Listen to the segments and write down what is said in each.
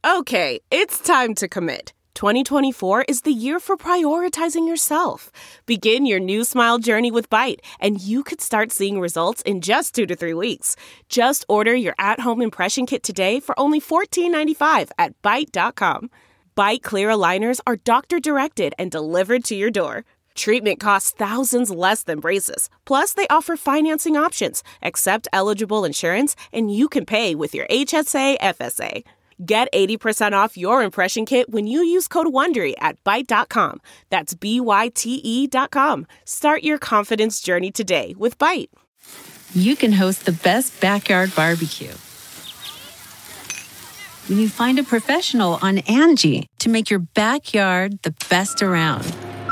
Okay, it's time to commit. 2024 is the year for prioritizing yourself. Begin your new smile journey with Byte, and you could start seeing results in just 2 to 3 weeks. Just order your at-home impression kit today for only $14.95 at Byte.com. Byte Clear aligners are doctor-directed and delivered to your door. Treatment costs thousands less than braces. Plus, they offer financing options, accept eligible insurance, and you can pay with your HSA FSA. Get 80% off your impression kit when you use code WONDERY at Byte.com. That's BYTE.com. Start your confidence journey today with Byte. You can host the best backyard barbecue when you find a professional on Angie to make your backyard the best around.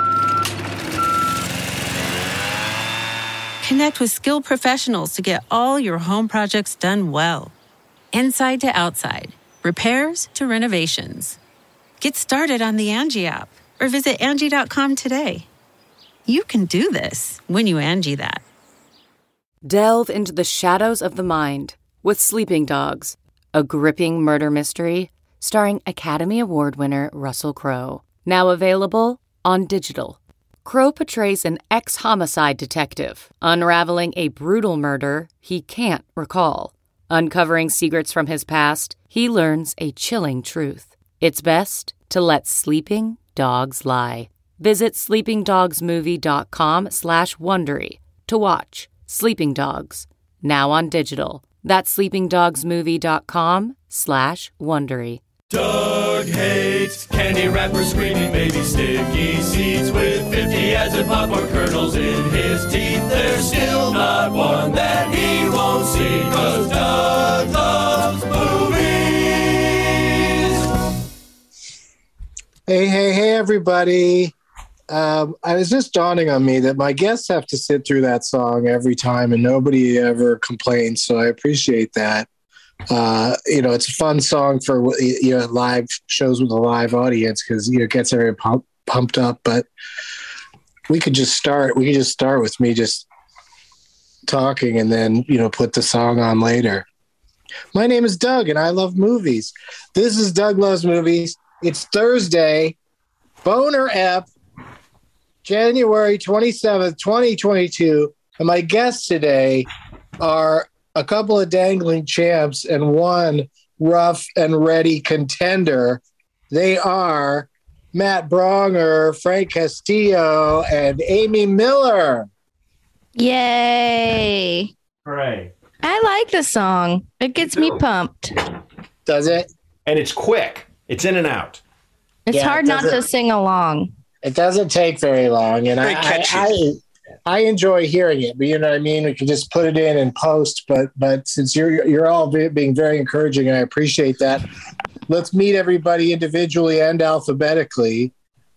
Connect with skilled professionals to get all your home projects done well. Inside to outside. Repairs to renovations. Get started on the Angie app or visit Angie.com today. You can do this when you Angie that. Delve into the shadows of the mind with Sleeping Dogs, a gripping murder mystery starring Academy Award winner Russell Crowe. Now available on digital. Crowe portrays an ex-homicide detective unraveling a brutal murder he can't recall. Uncovering secrets from his past, he learns a chilling truth. It's best to let sleeping dogs lie. Visit sleepingdogsmovie.com/Wondery to watch Sleeping Dogs, now on digital. That's sleepingdogsmovie.com/Wondery. Doug hates candy wrappers, screaming baby sticky seeds with 50 as in popcorn kernels in his teeth. There's still not one that he won't see, 'cause Doug loves movies. Hey, everybody. I was just dawning on me that my guests have to sit through that song every time and nobody ever complains, so I appreciate that. It's a fun song for live shows with a live audience because it gets everyone pumped up. But we could just start with me just talking and then put the song on later. My name is Doug and I love movies. This is Doug Loves Movies. It's Thursday, Boner Ep, January 27th, 2022, and my guests today are a couple of dangling champs and one rough and ready contender. They are Matt Braunger, Frank Castillo, and Amy Miller. Yay. Hooray. I like the song. It gets me pumped. Does it? And it's quick. It's in and out. It's hard not to sing along. It doesn't take very long, and I enjoy hearing it, but you know what I mean? We can just put it in and post, but since you're all being very encouraging, and I appreciate that, let's meet everybody individually and alphabetically.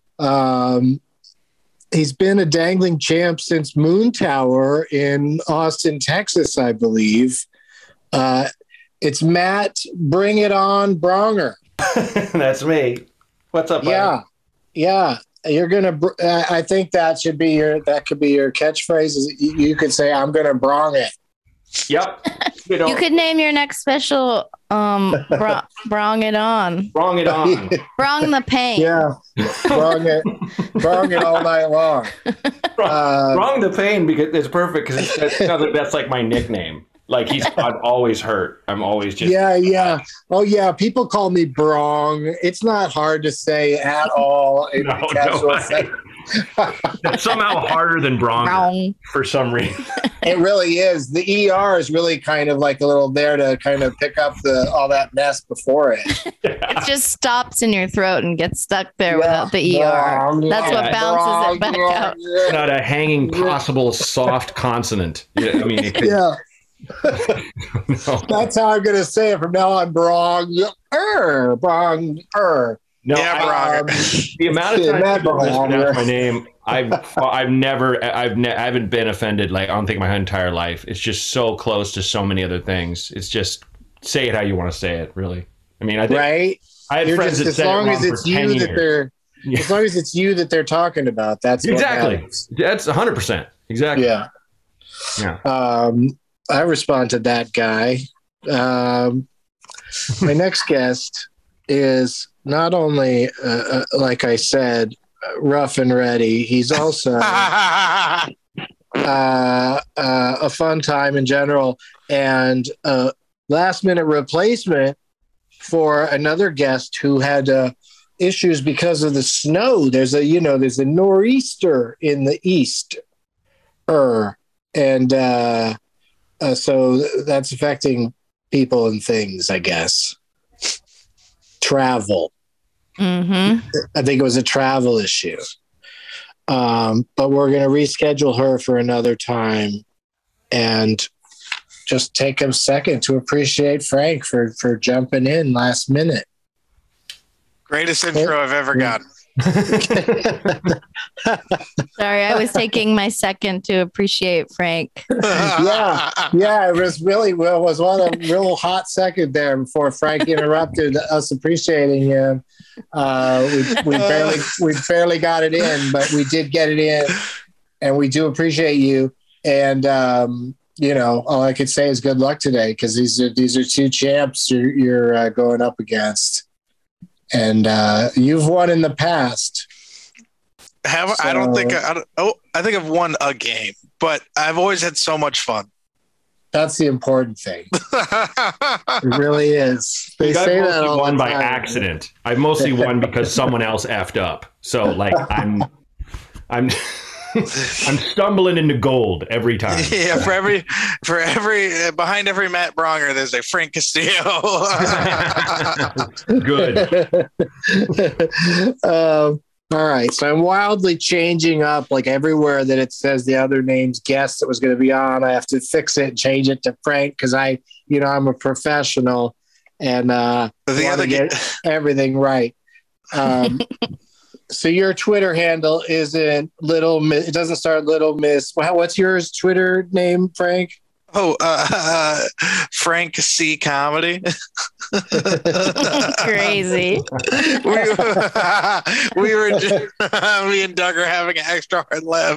He's been a dangling champ since Moon Tower in Austin, Texas, I believe. It's Matt, Bring It On Braunger. That's me. What's up, buddy? Yeah. You're gonna. I think that could be your catchphrase. You could say, "I'm gonna brong it." Yep. You could name your next special, "Brong It On." Brong it on. Brong the pain. Yeah, brong it all night long. Brong the pain because it's perfect because that's like my nickname. Like I'm always hurt. I'm always just yeah. Oh yeah, people call me Brong. It's not hard to say at all. It's somehow harder than Brong for some reason. It really is. The ER is really kind of like a little there to kind of pick up all that mess before it. It just stops in your throat and gets stuck there without the ER. That's what bounces it back out. It's not a hanging possible soft consonant. I mean, it could, yeah. No. That's how I'm going to say it from now on. Brong. No, yeah, the amount of times people mispronounce my name, I haven't been offended. Like I don't think my entire life. It's just so close to so many other things. It's just say it how you want to say it. Really, I mean, I think right. I had friends that said it wrong for 10 years. As long as it's you that they're talking about, that's exactly. That's 100%. Exactly. Yeah. I respond to that guy. My next guest is not only, like I said, rough and ready. He's also a fun time in general, and last minute replacement for another guest who had issues because of the snow. There's a nor'easter in the east, and so that's affecting people and things, I guess. Travel. Mm-hmm. I think it was a travel issue. But we're going to reschedule her for another time, and just take a second to appreciate Frank for jumping in last minute. Greatest intro I've ever gotten. Sorry, I was taking my second to appreciate Frank. Yeah, it was really well. It was one of a real hot second there before Frank interrupted us appreciating him. We barely got it in, but we did get it in, and we do appreciate you. And all I could say is good luck today, because these are two champs you're going up against. And you've won in the past. I think I've won a game, but I've always had so much fun. That's the important thing. It really is. They say that all won the by time. accident. I've mostly won because someone else effed up. So like I'm I'm stumbling into gold every time. Yeah, for every behind every Matt Bronger, there's a Frank Castillo. Good. All right, so I'm wildly changing up, like everywhere that it says the other name's guest that was going to be on. I have to fix it and change it to Frank, because I'm a professional and want to get everything right. So your Twitter handle isn't Little Miss. It doesn't start Little Miss. What's yours Twitter name, Frank? Frank C. Comedy. Crazy. Me and Doug are having an extra hard laugh.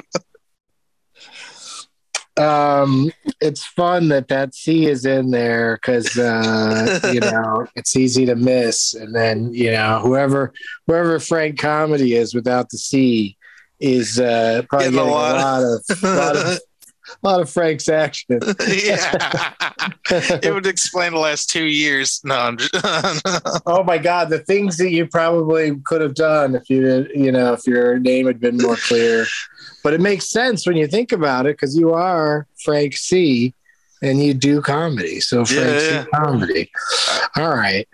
It's fun that C is in there, because it's easy to miss, and then whoever Frank Comedy is without the C is probably getting a lot of Frank's action. Yeah, it would explain the last 2 years. No, I'm just Oh my God, the things that you probably could have done if if your name had been more clear. But it makes sense when you think about it, because you are Frank C. and you do comedy. So Frank C. Comedy. All right.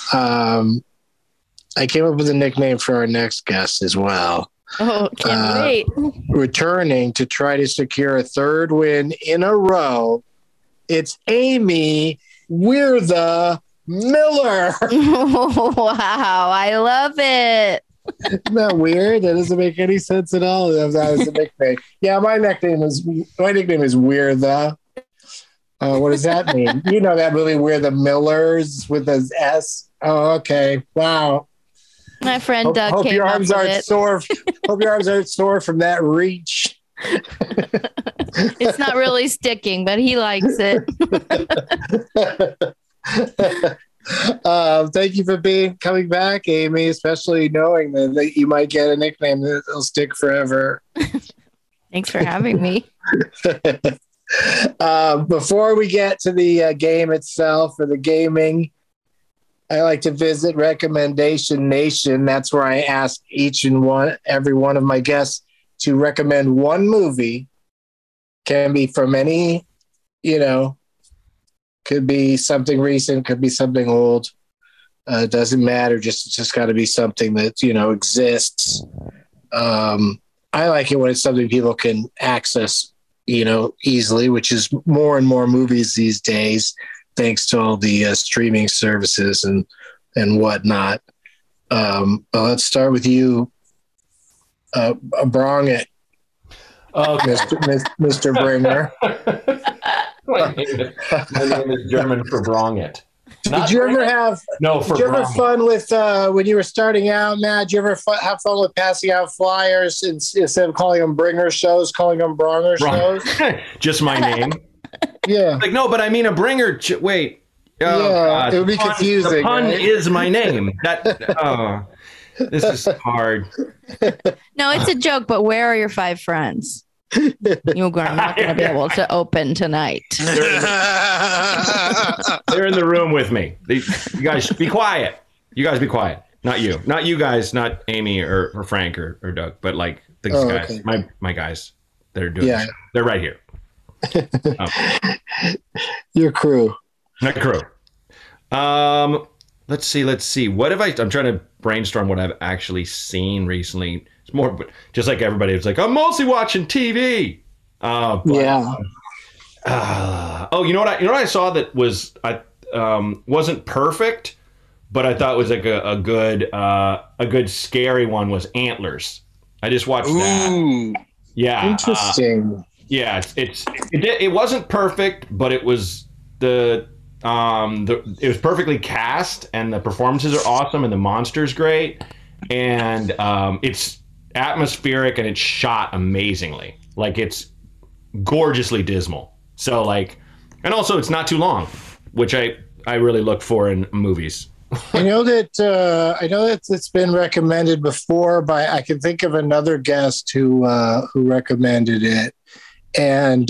I came up with a nickname for our next guest as well. Oh, can't wait. Returning to try to secure a third win in a row, it's Amy We're the Miller. Wow, I love it. Isn't that weird? That doesn't make any sense at all. That was a nickname. Yeah, my nickname is We're the. What does that mean? You know that movie We're the Millers with an S? Oh, okay. Wow. My friend Doug hope came your up arms with aren't it. sore. Hope your arms aren't sore from that reach. It's not really sticking, but he likes it. Thank you for coming back, Amy, especially knowing that you might get a nickname that'll stick forever. Thanks for having me. Before we get to the game itself, or the gaming, I like to visit Recommendation Nation. That's where I ask every one of my guests to recommend one movie. Can be from any, could be something recent, could be something old. Doesn't matter. It's just got to be something that, exists. I like it when it's something people can access, easily, which is more and more movies these days, thanks to all the streaming services and whatnot. Let's start with you, Brong it. Okay. Mr. Bringer. My name is German for Brong it. Did you ever have fun with when you were starting out, Matt? Did you ever have fun with passing out flyers instead of calling them Bringer shows, calling them Bronger shows? Just my name. Yeah. Like, no, but I mean a bringer. Wait, It would be confusing. The pun right? is my name. This is hard. No, it's a joke, but where are your 5 friends? You are not going to be able to open tonight. They're in the room with me. You guys be quiet. You guys be quiet. Not you. Not you guys. Not Amy or Frank or Doug. But like these guys. Okay. My guys. They're doing this. They're right here. Your crew. My crew. Let's see. What have I'm trying to brainstorm what I've actually seen recently. It's more just like everybody. It's like, I'm mostly watching TV. You know what I saw that was wasn't perfect, but I thought was like a good scary one was Antlers. I just watched that. Yeah. Interesting. It wasn't perfect, but it was it was perfectly cast, and the performances are awesome, and the monster's great, and it's atmospheric, and it's shot amazingly. Like, it's gorgeously dismal. So like, and also it's not too long, which I really look for in movies. I know that it's been recommended before by, I can think of another guest who recommended it, and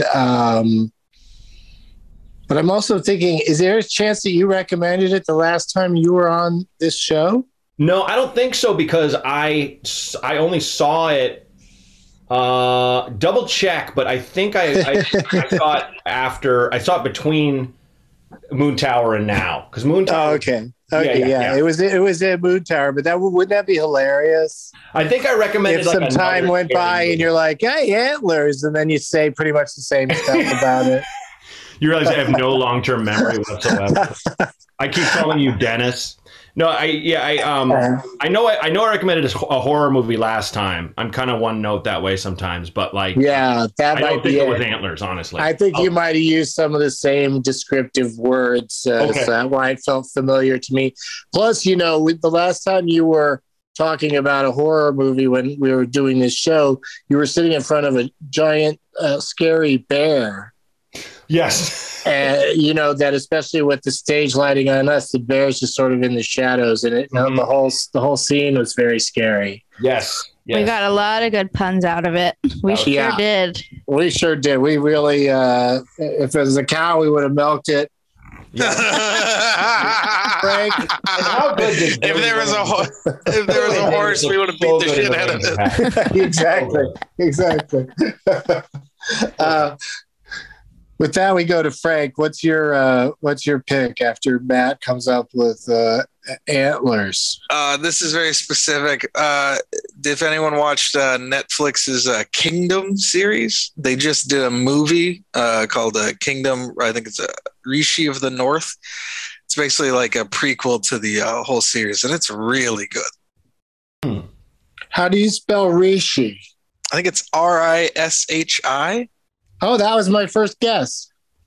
but I'm also thinking, is there a chance that you recommended it the last time you were on this show? No, I don't think so, because I only saw it. Double check, but I think I saw it after. I saw it between Moon Tower and now, because Moon Tower. Oh, okay. Yeah. It was at Moon Tower, but wouldn't that be hilarious? I think I recommended if some time went by and you're like, "Hey, Antlers," and then you say pretty much the same stuff about it. You realize I have no long-term memory whatsoever. I keep calling you Dennis. No, I know I recommended a horror movie last time. I'm kind of one note that way sometimes, but like, that I might don't be think it it. was Antlers, honestly. I think you might have used some of the same descriptive words, so that's why it felt familiar to me. Plus, the last time you were talking about a horror movie when we were doing this show, you were sitting in front of a giant, scary bear. Yes. And that, especially with the stage lighting on us, the bear's just sort of in the shadows, and the whole scene was very scary. Yes. We got a lot of good puns out of it. We sure did. We sure did. We really, if it was a cow, we would have milked it. Yeah. Frank, how good if there was a horse, we would have beat the shit out of it. Exactly. With that, we go to Frank. What's your pick after Matt comes up with Antlers? This is very specific. If anyone watched Netflix's Kingdom series, they just did a movie called Kingdom. I think it's Rishi of the North. It's basically like a prequel to the whole series, and it's really good. How do you spell Rishi? I think it's Rishi. Oh, that was my first guess.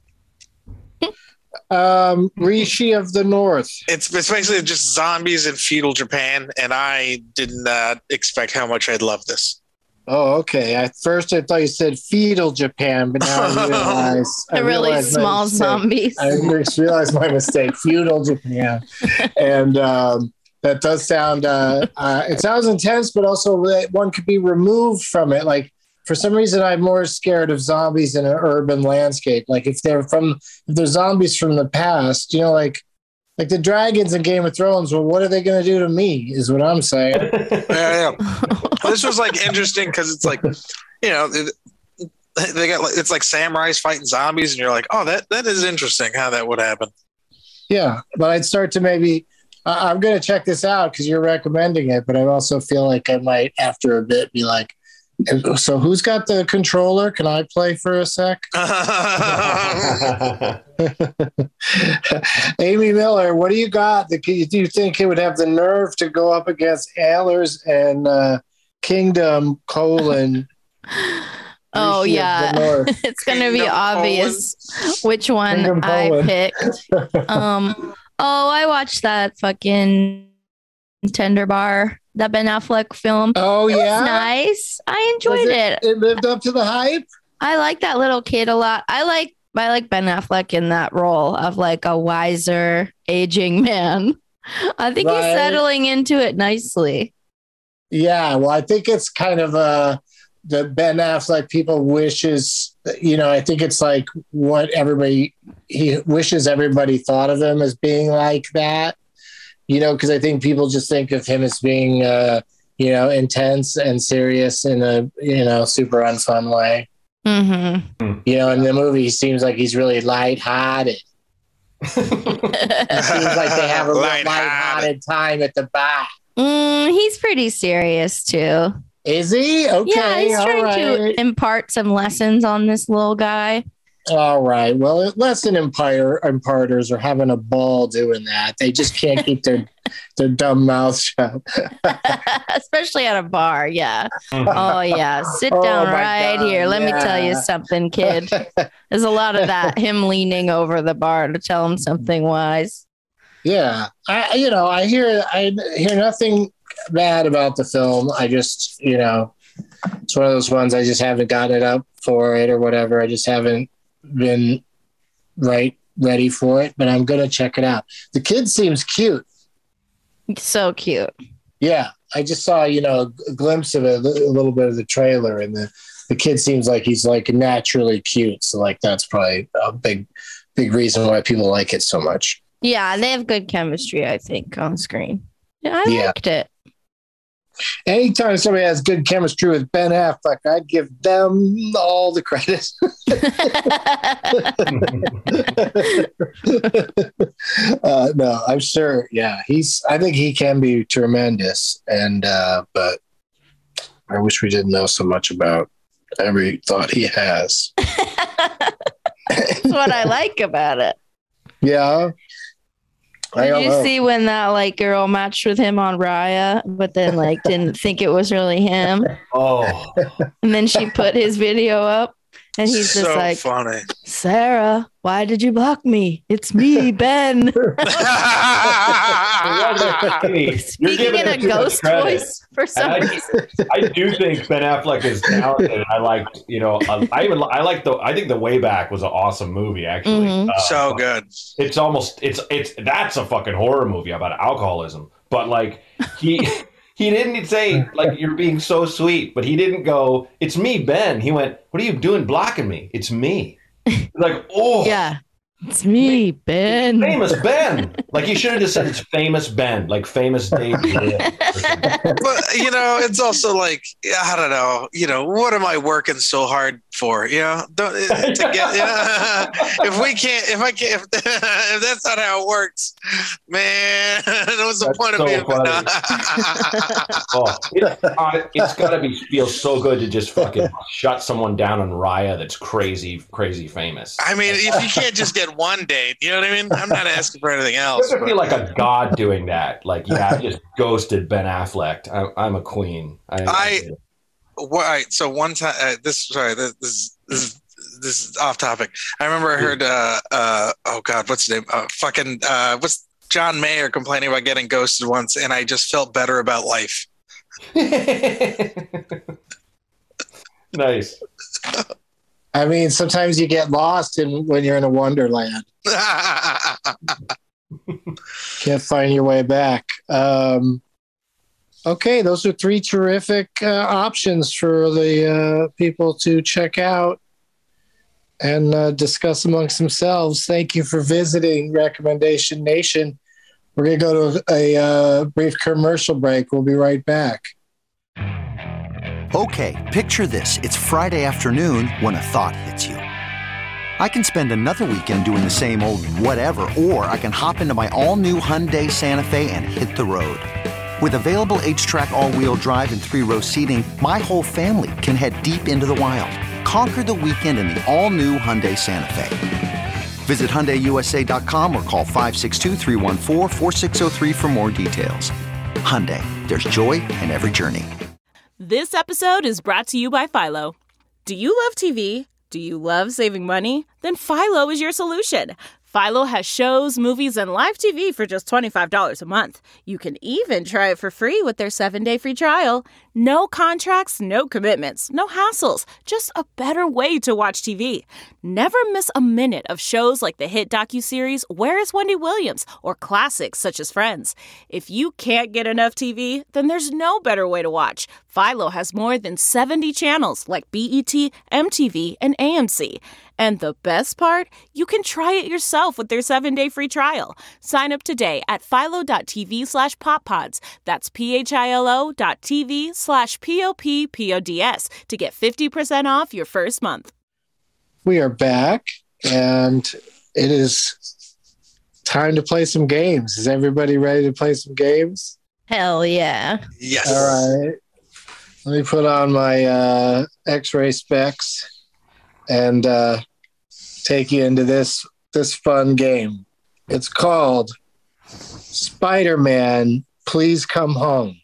Rishi of the North. It's basically just zombies in feudal Japan, and I did not expect how much I'd love this. Oh, okay. At first, I thought you said feudal Japan, but now I realize the really small zombies. I realized my mistake. Feudal Japan, and that does sound. It sounds intense, but also one could be removed from it. Like, for some reason, I'm more scared of zombies in an urban landscape. Like, if they're zombies from the past, like the dragons in Game of Thrones. Well, what are they going to do to me? Is what I'm saying. Yeah. This was like interesting because it's like, they got it's like samurais fighting zombies, and you're like, oh, that is interesting how that would happen. Yeah, but I'd start to maybe. I'm going to check this out because you're recommending it, but I also feel like I might, after a bit, be like. So who's got the controller? Can I play for a sec? Amy Miller, what do you got? Do you think it would have the nerve to go up against Antlers and Kingdom : Oh, yeah. It's going to be obvious which one I picked. I watched that fucking Tender Bar. That Ben Affleck film. Oh, yeah? It was nice. I enjoyed it. It lived up to the hype? I like that little kid a lot. I like I like Ben Affleck in that role of like a wiser, aging man. I think he's settling into it nicely. Yeah, well, I think it's kind of the Ben Affleck people wishes, I think it's like what he wishes everybody thought of him as being like that, because I think people just think of him as being, intense and serious in a, super unfun way. Mm-hmm. In the movie, he seems like he's really lighthearted. It seems like they have a lighthearted time at the bar. He's pretty serious too. Is he? Okay. Yeah, he's trying to impart some lessons on this little guy. All right. Well, lesson imparters are having a ball doing that. They just can't keep their dumb mouths shut. Especially at a bar. Yeah. Oh, yeah. Sit down here. Let me tell you something, kid. There's a lot of that. Him leaning over the bar to tell him something wise. Yeah. I hear nothing bad about the film. I just, it's one of those ones I just haven't gotten it up for it or whatever. I just haven't been ready for it, but I'm gonna check it out. The kid seems cute. So cute. Yeah, I just saw a glimpse of it, a little bit of the trailer, and the kid seems like he's like naturally cute. So like that's probably a big reason why people like it so much. Yeah, they have good chemistry, I think, on screen. Yeah, I liked it. Anytime somebody has good chemistry with Ben Affleck, I'd give them all the credit. No, I'm sure. Yeah, I think he can be tremendous, but I wish we didn't know so much about every thought he has. That's what I like about it. Yeah. Did you see when that girl matched with him on Raya, but then didn't think it was really him? Oh. And then she put his video up, and he's just like, funny. Sarah, why did you block me? It's me, Ben. Speaking in a ghost voice for some reason. I do think Ben Affleck is talented. I like, I think The Way Back was an awesome movie, actually. Mm-hmm. So good. That's a fucking horror movie about alcoholism. But he didn't say you're being so sweet, but he didn't go, it's me, Ben. He went, what are you doing blocking me? It's me. Oh yeah. It's me, Ben. Famous Ben. He should have just said it's famous Ben, famous Dave. But it's also I don't know. What am I working so hard for? If that's not how it works, man, what's the point of being? It's got to feel so good to just fucking shut someone down on Raya that's crazy, crazy famous. I mean, if you can't just get one date, you know what I mean? I'm not asking for anything else. I feel like a god doing that. I just ghosted Ben Affleck. I'm a queen. So one time, this is off topic. I remember I heard, oh God, what's his name? What's John Mayer complaining about getting ghosted once, and I just felt better about life. Nice. I mean, sometimes you get lost when you're in a wonderland. Can't find your way back. Okay, those are 3 terrific options for the people to check out and discuss amongst themselves. Thank you for visiting Recommendation Nation. We're going to go to a brief commercial break. We'll be right back. Okay, picture this. It's Friday afternoon when a thought hits you. I can spend another weekend doing the same old whatever, or I can hop into my all-new Hyundai Santa Fe and hit the road. With available H-Track all-wheel drive and 3-row seating, my whole family can head deep into the wild. Conquer the weekend in the all-new Hyundai Santa Fe. Visit HyundaiUSA.com or call 562-314-4603 for more details. Hyundai, there's joy in every journey. This episode is brought to you by Philo. Do you love TV? Do you love saving money? Then Philo is your solution. Philo has shows, movies, and live TV for just $25 a month. You can even try it for free with their 7-day free trial. No contracts, no commitments, no hassles. Just a better way to watch TV. Never miss a minute of shows like the hit docuseries Where is Wendy Williams? Or classics such as Friends. If you can't get enough TV, then there's no better way to watch. Philo has more than 70 channels like BET, MTV, and AMC. And the best part? You can try it yourself with their 7-day free trial. Sign up today at philo.tv/poppods. That's philo.tv/POPPODS to get 50% off your first month. We are back, and it is time to play some games. Is everybody ready to play some games? Hell yeah. Yes. All right. Let me put on my X-ray specs and take you into this fun game. It's called Spider-Man, Please Come Home.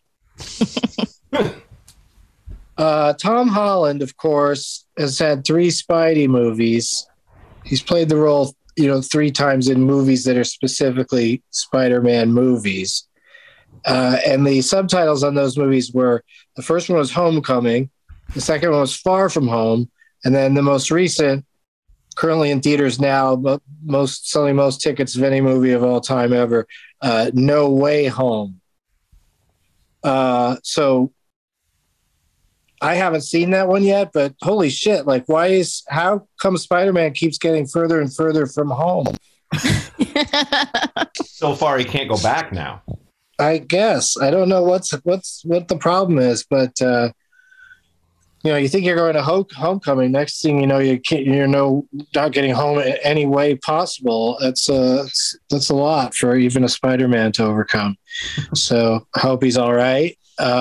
Tom Holland, of course, has had 3 Spidey movies. He's played the role, 3 times in movies that are specifically Spider-Man movies. And the subtitles on those movies were, the first one was Homecoming, the second one was Far From Home, and then the most recent, currently in theaters now, but selling most tickets of any movie of all time ever, No Way Home. So I haven't seen that one yet, but holy shit, how come Spider-Man keeps getting further and further from home? So far, he can't go back now. I guess. I don't know what the problem is, but you think you're going to Homecoming. Next thing you know, you're not getting home in any way possible. That's a lot for even a Spider-Man to overcome. So I hope he's all right.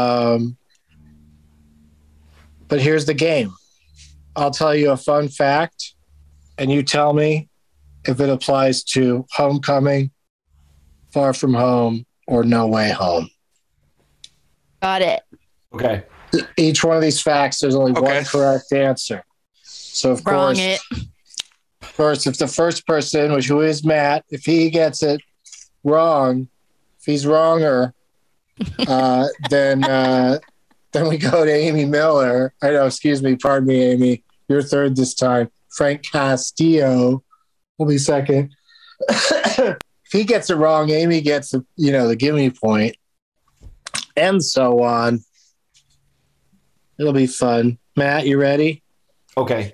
But here's the game. I'll tell you a fun fact, and you tell me if it applies to Homecoming, Far From Home, or No Way Home. Got it. Okay. Each one of these facts, there's only one correct answer. So, of course, if the first person, who is Matt, if he gets it wrong, if he's wronger, then we go to Amy Miller. Pardon me, Amy. You're third this time. Frank Castillo will be second. If he gets it wrong, Amy gets the gimme point, and so on. It'll be fun. Matt, you ready? Okay.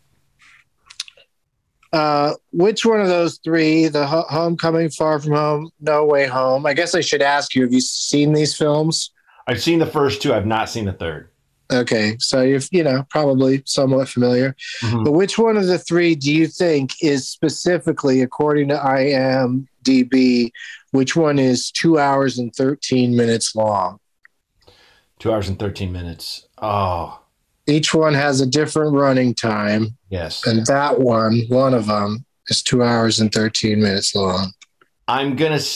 Which one of those 3, the Homecoming, Far From Home, No Way Home? I guess I should ask you, have you seen these films? I've seen the first 2. I've not seen the third. Okay. So you're, probably somewhat familiar. Mm-hmm. But which one of the 3 do you think is specifically, according to IMDb, which one is 2 hours and 13 minutes long? 2 hours and 13 minutes. Oh. Each one has a different running time. Yes. And that one of them, is 2 hours and 13 minutes long. I'm just going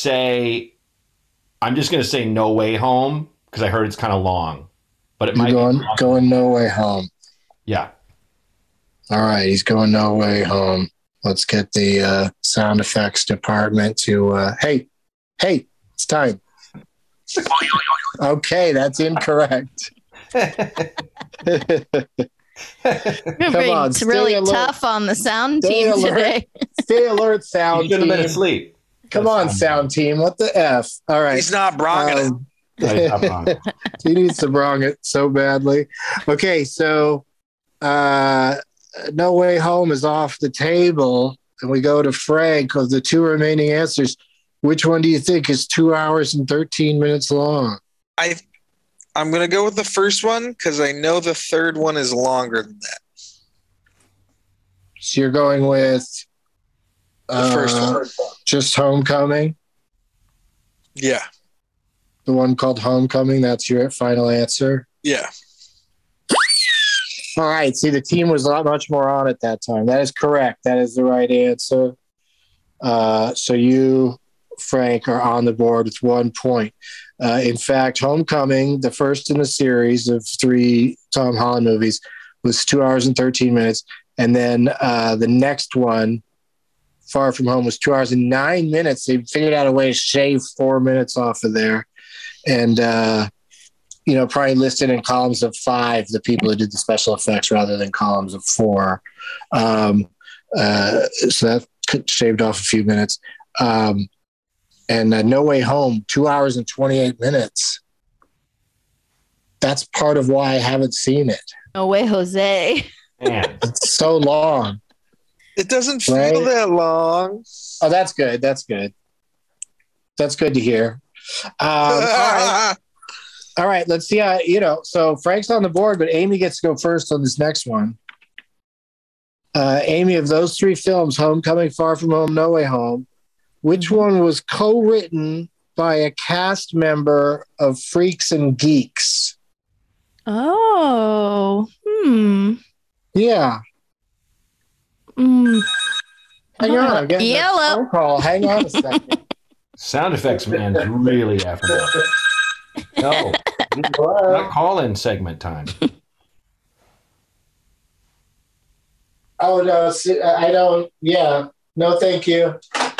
to say No Way Home because I heard it's kind of long. But it might be going No Way Home. Yeah. All right. He's going No Way Home. Let's get the sound effects department to, hey, it's time. Okay, that's incorrect. You're being really tough on the sound team today. Stay alert, sound team. You should have been asleep. Come on, sound team. What the F? All right. He's not bronging it. He needs to brong it so badly. Okay, so No Way Home is off the table, and we go to Frank of the 2 remaining answers. Which one do you think is 2 hours and 13 minutes long? I'm going to go with the first one because I know the third one is longer than that. So you're going with the first one. Just Homecoming? Yeah. The one called Homecoming, that's your final answer? Yeah. All right. See, the team was not much more on it that time. That is correct. That is the right answer. So you, Frank, are on the board with 1 point. In fact, Homecoming, the first in the series of 3 Tom Holland movies, was 2 hours and 13 minutes. And then the next one, Far From Home was 2 hours and 9 minutes. They figured out a way to shave 4 minutes off of there. And, probably listed in columns of 5, the people who did the special effects rather than columns of 4. So that shaved off a few minutes. And No Way Home, 2 hours and 28 minutes. That's part of why I haven't seen it. No way, Jose. Man. It's so long. It doesn't feel that long. Oh, that's good. That's good. That's good to hear. All right. Let's see. So Frank's on the board, but Amy gets to go first on this next one. Amy, of those 3 films, Homecoming, Far From Home, No Way Home, which one was co-written by a cast member of Freaks and Geeks? Oh. Yeah. Hang on. I'm getting a phone call. Hang on a second. Sound effects man's really effing up. No. Not call-in segment time. Oh, no. I don't. Yeah. No, thank you.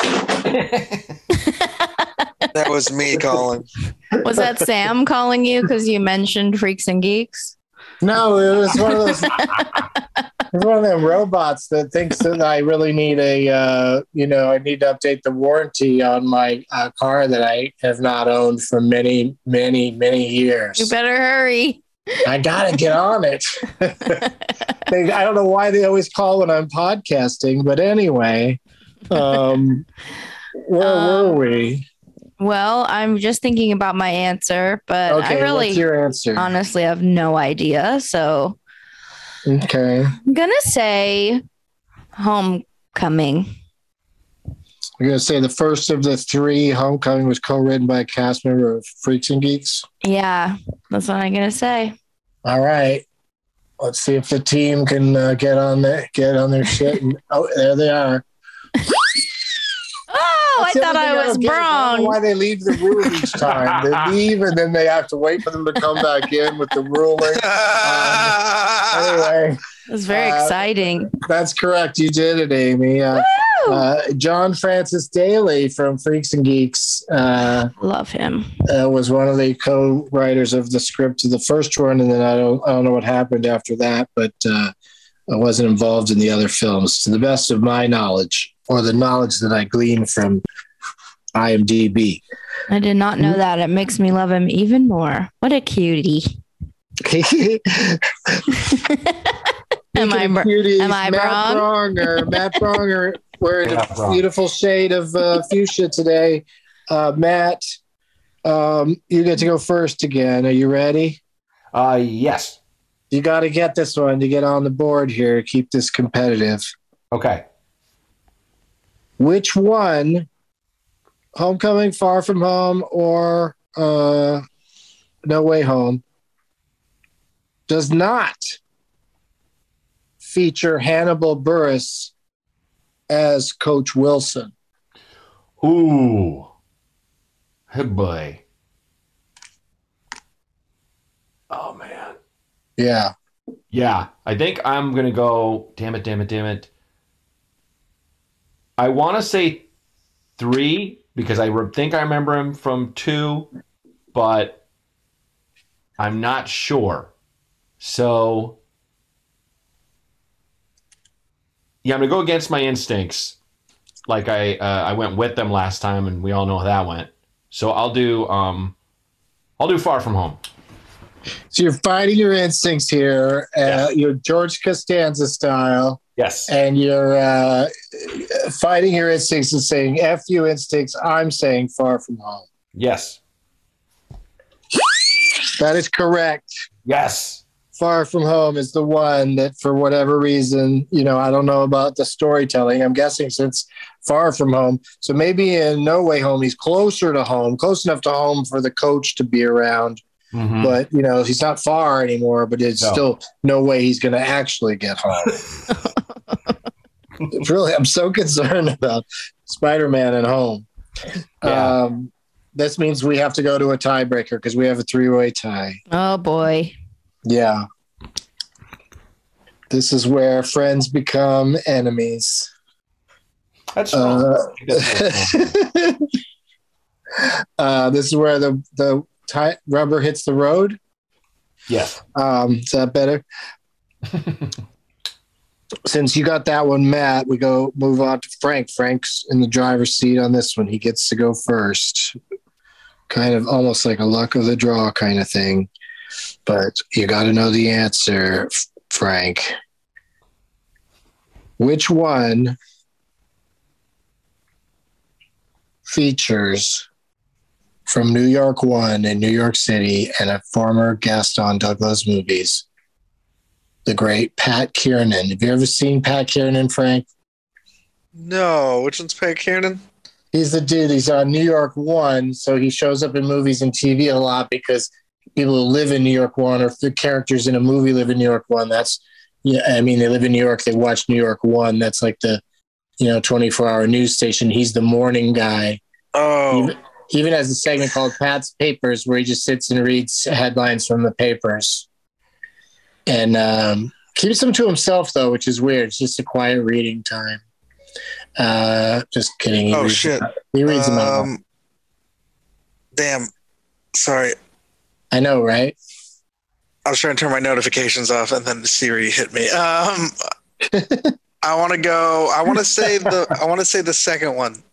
That was me calling. Was that Sam calling you because you mentioned Freaks and Geeks? No, it was one of those. It's one of them robots that thinks that I really need I need to update the warranty on my car that I have not owned for many, many, many years. You better hurry. I got to get on it. I don't know why they always call when I'm podcasting, but anyway, where were we? Well, I'm just thinking about my answer, but okay, I really what's your answer? Honestly have no idea. So okay. I'm going to say Homecoming. I'm going to say the first of the 3, Homecoming, was co-written by a cast member of Freaks and Geeks. Yeah, that's what I'm going to say. All right. Let's see if the team can get on their shit. Oh, there they are. Oh, I thought I was wrong. I don't know why they leave the room each time. They leave and then they have to wait for them to come back in with the ruling. Anyway. It was very exciting. That's correct. You did it, Amy. John Francis Daly from Freaks and Geeks. Love him. Was one of the co-writers of the script to the first one, and then I don't know what happened after that, but I wasn't involved in the other films, to the best of my knowledge, or the knowledge that I gleaned from IMDb. I did not know that. It makes me love him even more. What a cutie. Am I wrong? Matt Bronger wearing a beautiful shade of fuchsia today. Matt, you get to go first again. Are you ready? Yes. You got to get this one to get on the board here. Keep this competitive. Okay. Which one, Homecoming, Far From Home, or No Way Home, does not feature Hannibal Buress as Coach Wilson? Ooh. Hey, boy. Oh, man. Yeah. Yeah. I think I'm going to go, damn it. I want to say 3 because I think I remember him from 2, but I'm not sure. So, yeah, I'm going to go against my instincts. Like I went with them last time, and we all know how that went. So I'll do Far From Home. So you're fighting your instincts here. You're George Costanza style. Yes. And you're fighting your instincts and saying, F you instincts, I'm saying Far From Home. Yes. That is correct. Yes. Far From Home is the one that, for whatever reason, I don't know about the storytelling. I'm guessing since Far From Home. So maybe in No Way Home, he's closer to home, close enough to home for the coach to be around. Mm-hmm. But, he's not far anymore, but it's still no way he's going to actually get home. Really, I'm so concerned about Spider-Man at home. Yeah. This means we have to go to a tiebreaker because we have a 3-way tie. Oh, boy. Yeah. This is where friends become enemies. That's strong. This is where the rubber hits the road. Yes. Is that better? Since you got that one, Matt, we move on to Frank. Frank's in the driver's seat on this one. He gets to go first. Kind of almost like a luck of the draw kind of thing. But you got to know the answer, Frank. Which one features from New York 1 and New York City and a former guest on Douglas Movies? The great Pat Kiernan. Have you ever seen Pat Kiernan, Frank? No. Which one's Pat Kiernan? He's the dude. He's on New York 1, so he shows up in movies and TV a lot because people who live in New York 1 or if the characters in a movie live in New York 1. They live in New York. They watch New York 1. That's like the, 24-hour news station. He's the morning guy. Oh. He even has a segment called Pat's Papers where he just sits and reads headlines from the papers. And keeps them to himself, though, which is weird. It's just a quiet reading time. Just kidding. He reads them out. Damn. Sorry. I know, right? I was trying to turn my notifications off, and then Siri hit me. I want to say the second one.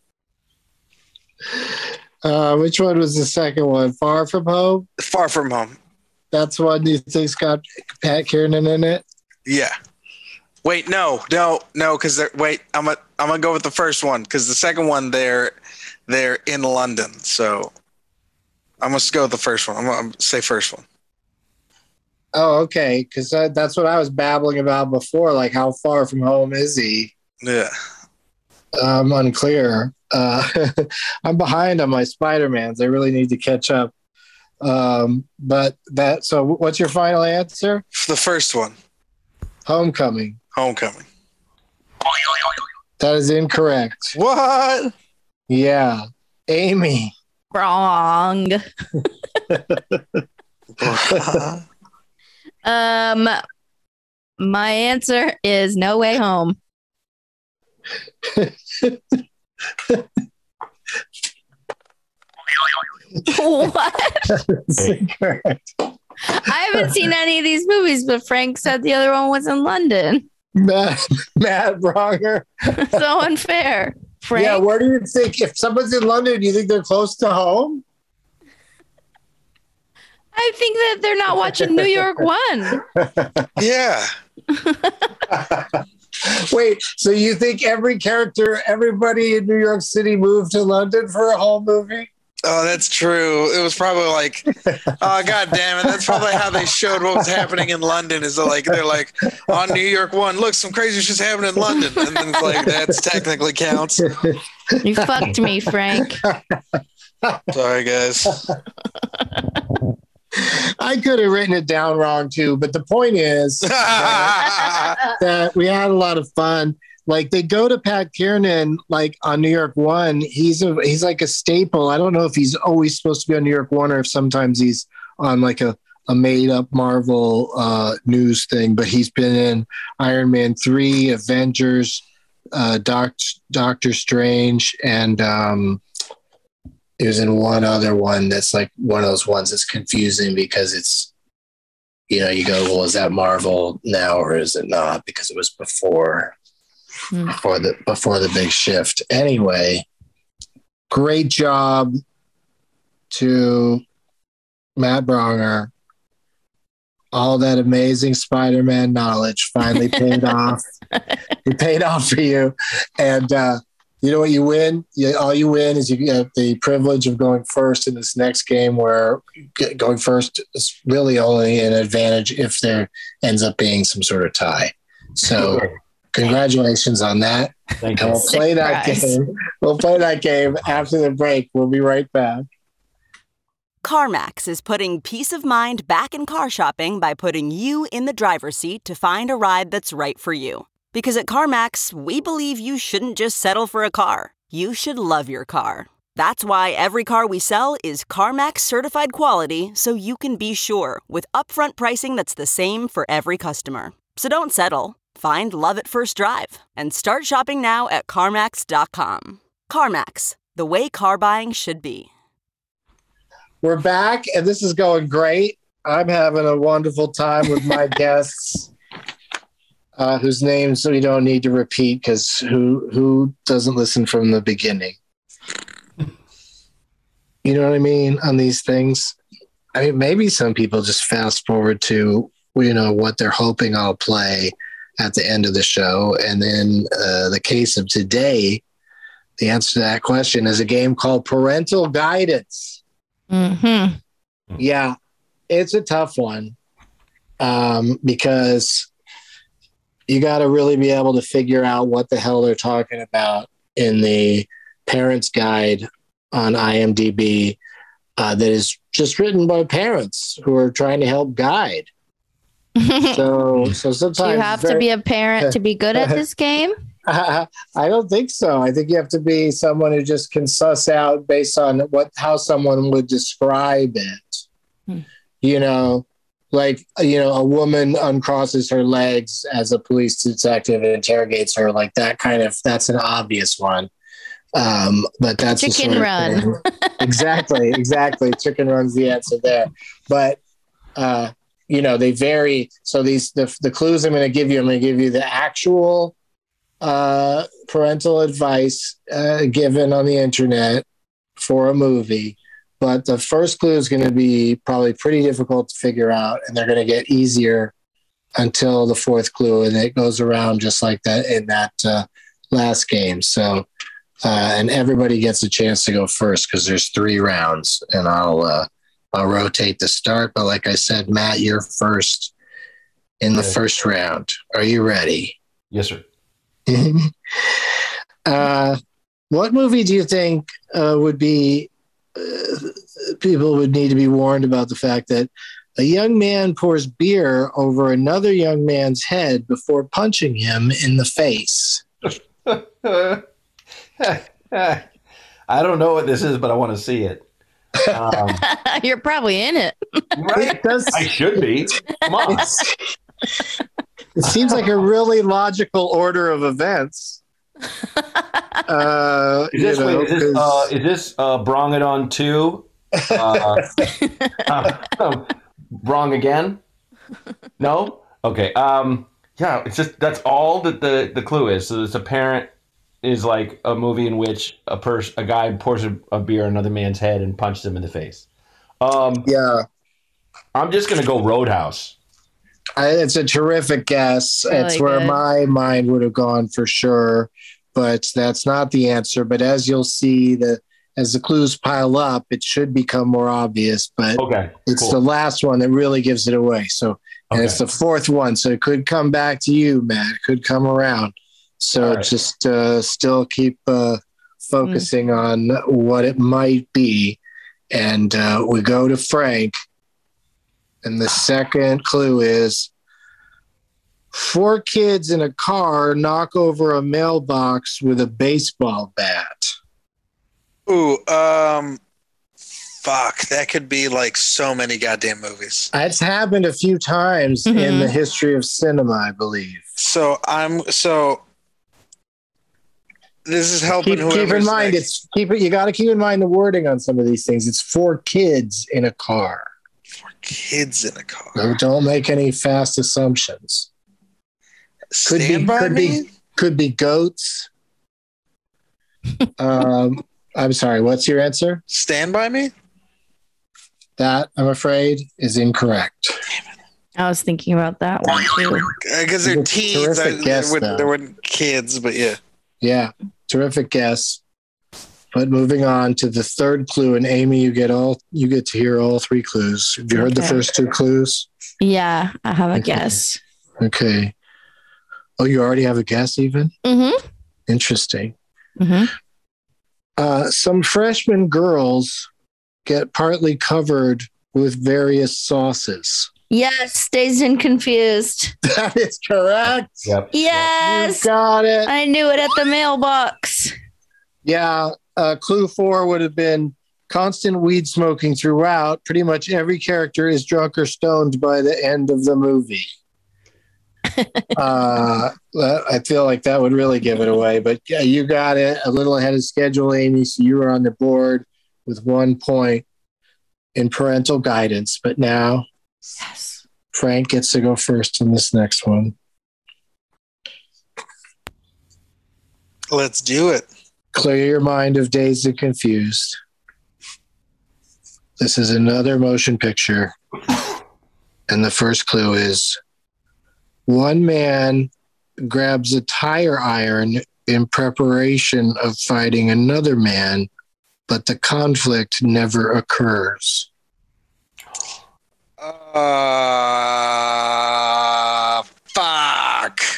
Which one was the second one? Far From Home? Far From Home. That's one you think's got Pat Kiernan in it? Yeah. Wait, no, because I'm gonna go with the first one because the second one they're in London, so I must go with the first one. I'm gonna say first one. Oh, okay, because that's what I was babbling about before. Like, how far from home is he? Yeah, I'm unclear. I'm behind on my Spider-Mans. I really need to catch up. So what's your final answer? The first one. Homecoming. That is incorrect. What? Yeah. Amy. Wrong. My answer is No Way Home. What? That's incorrect. I haven't seen any of these movies, but Frank said the other one was in London. Matt Bronger. So unfair. Frank? Yeah, where do you think, if someone's in London, do you think they're close to home? I think that they're not watching New York 1. Yeah. Wait, so you think everybody in New York City moved to London for a whole movie? Oh, that's true. It was probably like, oh, God damn it. That's probably how they showed what was happening in London is they're like on New York 1, look, some crazy shit's happening in London. And then it's like, that's technically counts. You fucked me, Frank. Sorry, guys. I could have written it down wrong too, but the point is that we had a lot of fun. Like, they go to Pat Kiernan, like on New York 1. He's like a staple. I don't know if he's always supposed to be on New York 1 or if sometimes he's on like a made up Marvel news thing, but he's been in Iron Man 3, Avengers, Doctor Strange, and he was in one other one that's like one of those ones that's confusing because it's, you go, well, is that Marvel now or is it not? Because it was before the big shift. Anyway, great job to Matt Bronger. All that amazing Spider-Man knowledge finally paid off. It paid off for you. And you know what you win? All you win is you get the privilege of going first in this next game, where going first is really only an advantage if there ends up being some sort of tie. So congratulations on that. Thank you. And we'll play that game. We'll play that game after the break. We'll be right back. CarMax is putting peace of mind back in car shopping by putting you in the driver's seat to find a ride that's right for you. Because at CarMax, we believe you shouldn't just settle for a car. You should love your car. That's why every car we sell is CarMax certified quality, so you can be sure with upfront pricing that's the same for every customer. So don't settle. Find love at first drive and start shopping now at CarMax.com. CarMax, the way car buying should be. We're back, and this is going great. I'm having a wonderful time with my guests, whose names we don't need to repeat because who doesn't listen from the beginning? You know what I mean on these things? I mean, maybe some people just fast forward to, what they're hoping I'll play at the end of the show. And then the case of today, the answer to that question is a game called Parental Guidance. Mm-hmm. Yeah, it's a tough one because you got to really be able to figure out what the hell they're talking about in the parent's guide on IMDb that is just written by parents who are trying to help guide. So sometimes do you have to be a parent to be good at this game? I don't think so. I think you have to be someone who just can suss out based on how someone would describe it. A woman uncrosses her legs as a police detective and interrogates her, like that's an obvious one. But that's Chicken Run. Exactly. Chicken Run's the answer there. But they vary. So the clues I'm going to give you the actual parental advice given on the internet for a movie. But the first clue is going to be probably pretty difficult to figure out, and they're going to get easier until the fourth clue, and it goes around just like that in that last game. So, and everybody gets a chance to go first because there's 3 rounds, and I'll rotate the start. But like I said, Matt, you're first in the first round. Are you ready? Yes, sir. What movie do you think would be people would need to be warned about the fact that a young man pours beer over another young man's head before punching him in the face? I don't know what this is, but I want to see it. You're probably in it. Right? I should be. Come on. It seems like a really logical order of events. Is this Brong It On 2? Brong again? No? Okay. Yeah, it's just that's all that the clue is. So it's a parent is like a movie in which a guy pours a beer on another man's head and punches him in the face. Yeah. I'm just gonna go Roadhouse. It's a terrific guess. Really it's where good. my mind would have gone for sure, but that's not the answer. But as you'll see, as the clues pile up, it should become more obvious. But it's the last one that really gives it away. So, and it's the fourth one, so it could come back to you, Matt. It could come around. So just still keep focusing on what it might be. And we go to Frank. And the second clue is 4 kids in a car knock over a mailbox with a baseball bat. Ooh, fuck. That could be like so many goddamn movies. It's happened a few times in the history of cinema, I believe. So this is helping. Keep in mind, you got to keep in mind the wording on some of these things. It's 4 kids in a car. 4 kids in a car. No, don't make any fast assumptions. Could be goats. I'm sorry. What's your answer? Stand By Me? That, I'm afraid, is incorrect. Damn it. I was thinking about that one too. Because they're teens. There weren't kids, but yeah. Yeah, terrific guess. But moving on to the third clue, and Amy, you get to hear all 3 clues. Have you heard the first 2 clues? Yeah, I have a guess. Okay. Oh, you already have a guess, even? Mm-hmm. Interesting. Mm-hmm. Some freshman girls get partly covered with various sauces. Yes, Dazed and Confused. That is correct. Yep. Yes. You got it. I knew it at the mailbox. Yeah. Clue 4 would have been constant weed smoking throughout. Pretty much every character is drunk or stoned by the end of the movie. I feel like that would really give it away. But yeah, you got it a little ahead of schedule, Amy. So you were on the board with 1 point in parental guidance. But now, Yes. Frank gets to go first in this next one. Let's do it. Clear your mind of Dazed and Confused. This is another motion picture. And the first clue is one man grabs a tire iron in preparation of fighting another man, but the conflict never occurs. Fuck.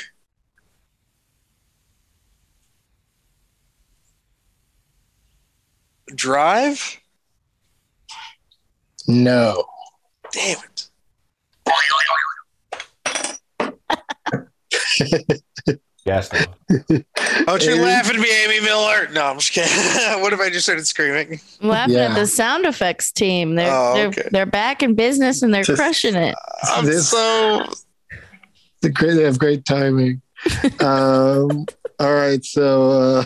Drive? No. Damn it. Yes. Don't you laugh at me, Amy Miller. No, I'm just kidding. What if I just started screaming? I'm laughing at the sound effects team. They're back in business and they're crushing it. They have great timing. All right, so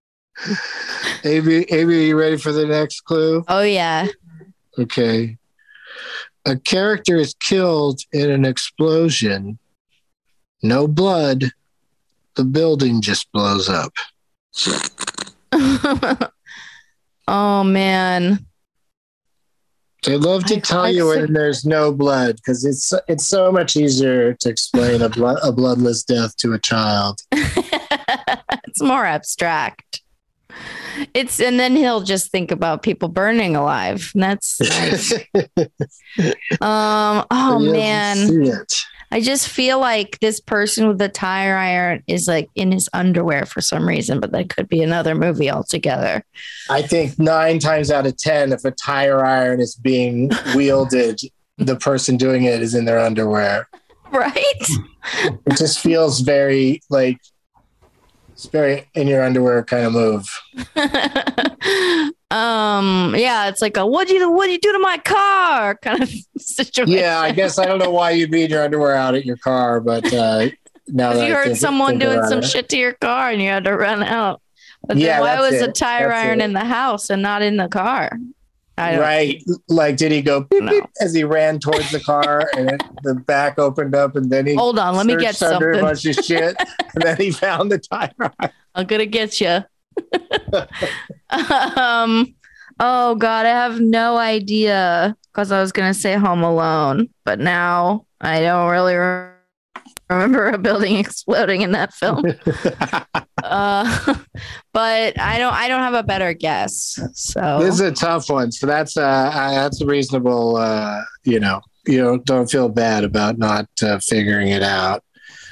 Amy, are you ready for the next clue? Oh yeah. Okay. A character is killed in an explosion. No blood. The building just blows up. Oh man. I'd love to tell you when there's no blood, because it's so much easier to explain a bloodless death to a child. It's more abstract. And then he'll just think about people burning alive. And that's nice. Oh man. I just feel like this person with the tire iron is like in his underwear for some reason, but that could be another movie altogether. I think 9 times out of 10, if a tire iron is being wielded, the person doing it is in their underwear. Right? It just feels very like it's very in your underwear kind of move. Yeah, it's like a what do you do to my car kind of situation. Yeah, I guess I don't know why you'd be in your underwear out at your car, but now that you heard someone doing some shit to your car and you had to run out. But then why was a tire iron in the house and not in the car? Right. Like, did he go beep, beep as he ran towards the car and the back opened up and then he hold on, let me get something. A bunch of shit and then he found the tire iron. I'm gonna get you. Oh God, I have no idea because I was gonna say Home Alone, but now I don't really remember a building exploding in that film. But I don't have a better guess. So this is a tough one. So that's a reasonable. You don't feel bad about not figuring it out.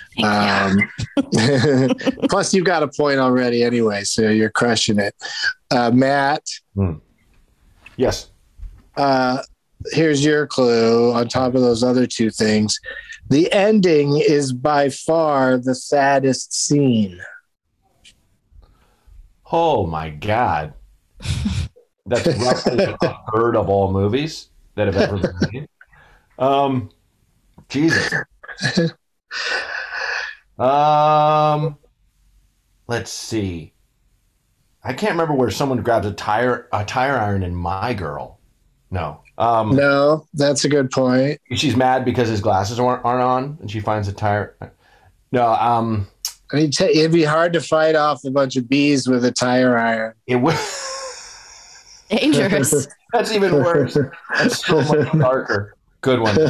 Plus, you've got a point already anyway, so you're crushing it. Matt. Yes. Here's your clue on top of those other 2 things. The ending is by far the saddest scene. Oh my God. That's roughly a third of all movies that have ever been made. Jesus. Let's see. I can't remember where someone grabs a tire iron in My Girl. No. No, that's a good point. She's mad because his glasses aren't on, and she finds a tire. No. I mean, it'd be hard to fight off a bunch of bees with a tire iron. It would. Dangerous. That's even worse. That's so much darker. Good one.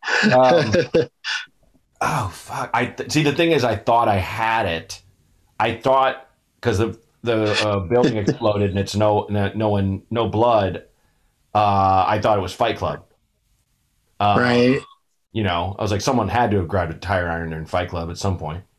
Oh fuck! See, the thing is, I thought I had it. I thought because the building exploded and it's no blood. I thought it was Fight Club. Right. You know, I was like, someone had to have grabbed a tire iron in Fight Club at some point.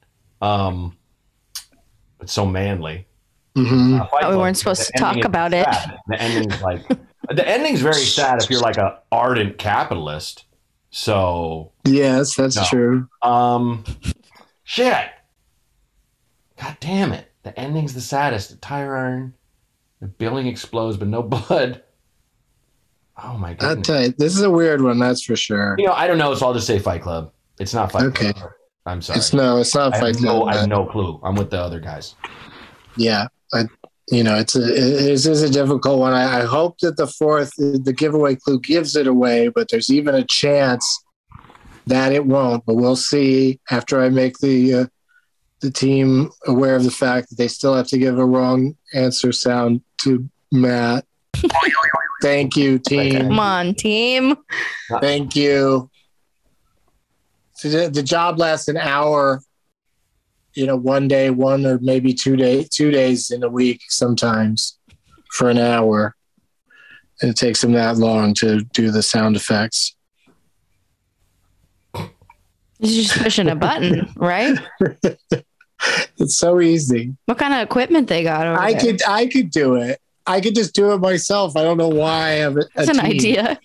It's so manly. Mm-hmm. We weren't supposed to talk about it. The ending's the ending's very sad if you're like a ardent capitalist. So yes, that's true. Shit. God damn it. The ending's the saddest. The tire iron, the building explodes, but no blood. Oh my goodness. I'll tell you, this is a weird one, that's for sure. You know, I don't know, so I'll just say Fight Club. It's not Fight Club. I'm sorry. It's not I Fight Club. I have no clue. I'm with the other guys. Yeah. It is a difficult one. I hope that the giveaway clue gives it away, but there's even a chance that it won't. But we'll see after I make the team aware of the fact that they still have to give a wrong answer sound to Matt. Thank you, team. Come on, team. Thank you. So the job lasts an hour. One day, one or maybe 2 days in a week sometimes for an hour. And it takes them that long to do the sound effects. You're just pushing a button, right? It's so easy. What kind of equipment they got over there? I could do it. I could just do it myself. I don't know why I have That's an idea.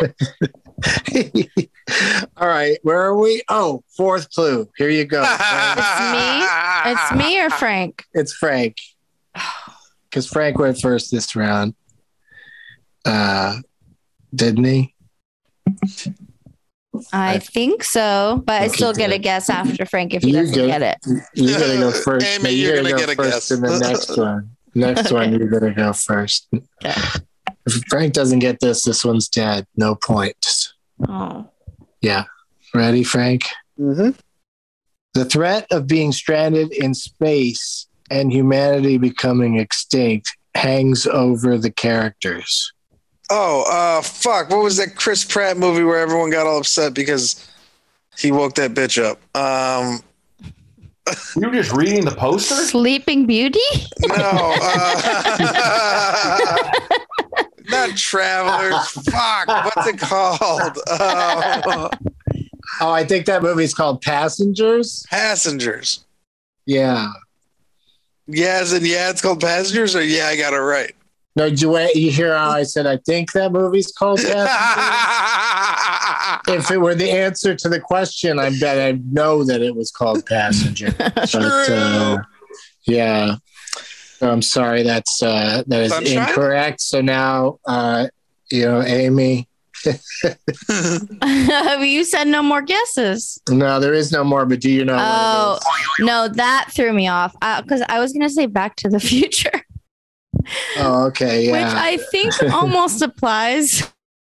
All right, where are we? Oh, fourth clue. Here you go. It's me or Frank? It's Frank. Because Frank went first this round. Didn't he? I think so, but I still get a guess after Frank if he doesn't get it. You're going to go first. Amy, you're going to get a guess. In the next one. Next one, you're going to go first. Okay. If Frank doesn't get this one's dead. No point. Oh. Yeah. Ready, Frank? Mm-hmm. The threat of being stranded in space and humanity becoming extinct hangs over the characters. Oh, fuck. What was that Chris Pratt movie where everyone got all upset because he woke that bitch up? You were just reading the poster? Sleeping Beauty? No. Not Travelers. Fuck. What's it called? I think that movie's called Passengers. Passengers. Yeah. Yeah, it's called Passengers, or yeah, I got it right. No, you hear how I said I think that movie's called Passengers? If it were the answer to the question, I bet I know that it was called Passenger. But yeah. I'm sorry, that is incorrect. So now, Amy. You said no more guesses. No, there is no more. But do you know? Oh, no, that threw me off because I was going to say Back to the Future. Oh, okay, yeah. Which I think almost applies.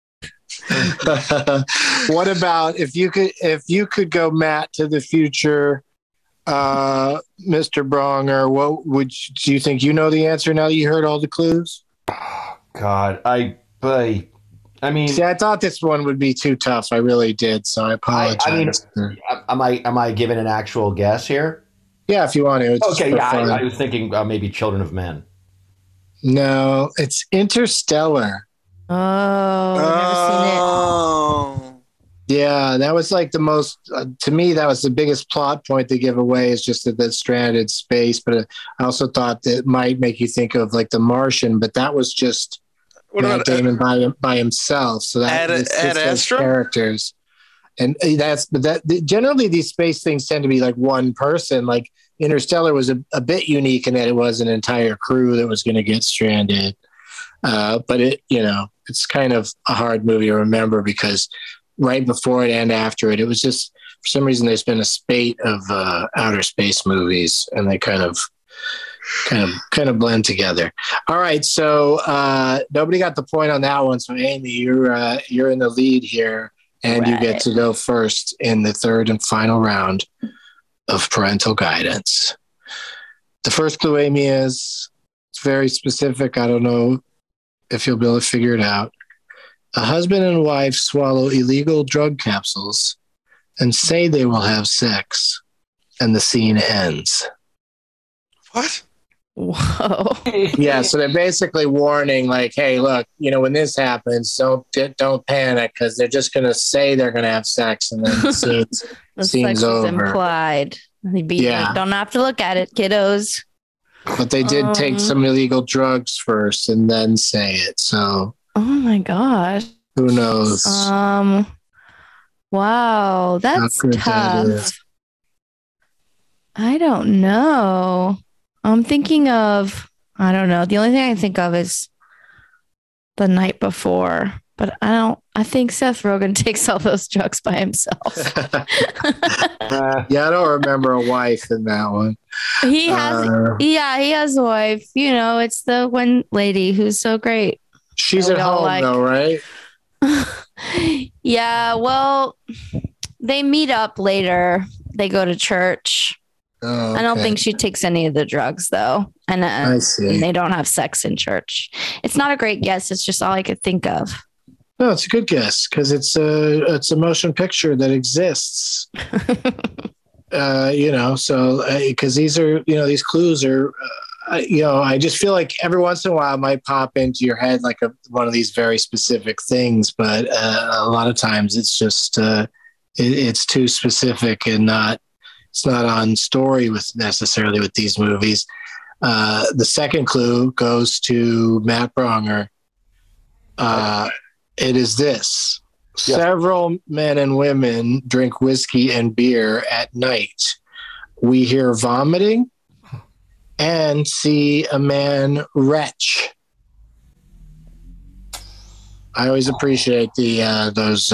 What about if you could go Matt to the future? Mr. Bronger, do you think you know the answer now that you heard all the clues? God, I mean, see, I thought this one would be too tough. I really did, so I apologize. Am I giving an actual guess here? Yeah, if you want to. Okay, yeah, I was thinking maybe Children of Men. No, it's Interstellar. Oh, never seen it. Yeah, that was like the most, to me, that was the biggest plot point to give away is just that stranded space. But I also thought that it might make you think of like The Martian, but that was just Matt Damon by himself. So that was those characters. And generally these space things tend to be like one person. Like Interstellar was a bit unique in that it was an entire crew that was going to get stranded. But it's kind of a hard movie to remember because right before it and after it, it was just, for some reason, there's been a spate of outer space movies and they kind of blend together. All right. So nobody got the point on that one. So Amy, you're in the lead here and you get to go first in the third and final round of parental guidance. The first clue, Amy, it's very specific. I don't know if you'll be able to figure it out. A husband and wife swallow illegal drug capsules and say they will have sex, and the scene ends. What? Whoa. Yeah, so they're basically warning, like, hey, look, when this happens, don't panic because they're just going to say they're going to have sex, and then the scene's over. Implied. Don't have to look at it, kiddos. But they did take some illegal drugs first and then say it. So, oh my gosh, who knows? Wow, that's tough. I don't know. I'm thinking of, I don't know. The only thing I think of is The Night Before, but I I think Seth Rogen takes all those drugs by himself. Yeah, I don't remember a wife in that one. He has a wife. You know, it's the one lady who's so great. She's at home though, right? Yeah, well, they meet up later. They go to church. Oh, okay. I don't think she takes any of the drugs though. And I see. they don't have sex in church. It's not a great guess. It's just all I could think of. No, it's a good guess because it's a motion picture that exists. So because these are, these clues are, I just feel like every once in a while it might pop into your head like one of these very specific things, but a lot of times it's just it's too specific and it's not on story necessarily with these movies. The second clue goes to Matt Bronger. It is this. Yep. Several men and women drink whiskey and beer at night. We hear vomiting and see a man retch. I always appreciate those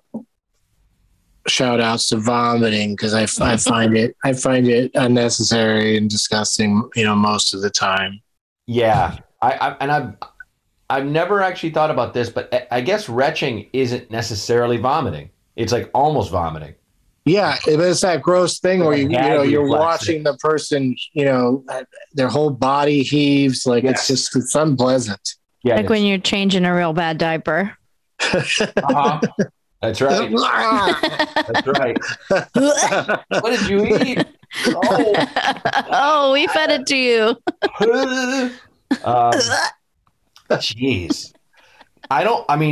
shout outs to vomiting because I find it unnecessary and disgusting, most of the time. Yeah. I've never actually thought about this, but I guess retching isn't necessarily vomiting. It's like almost vomiting. Yeah, it's that gross thing where you're watching the person, their whole body heaves, like it's unpleasant. Yeah, like when you're changing a real bad diaper. Uh-huh. That's right. That's right. What did you eat? Oh, we fed it to you. Jeez. I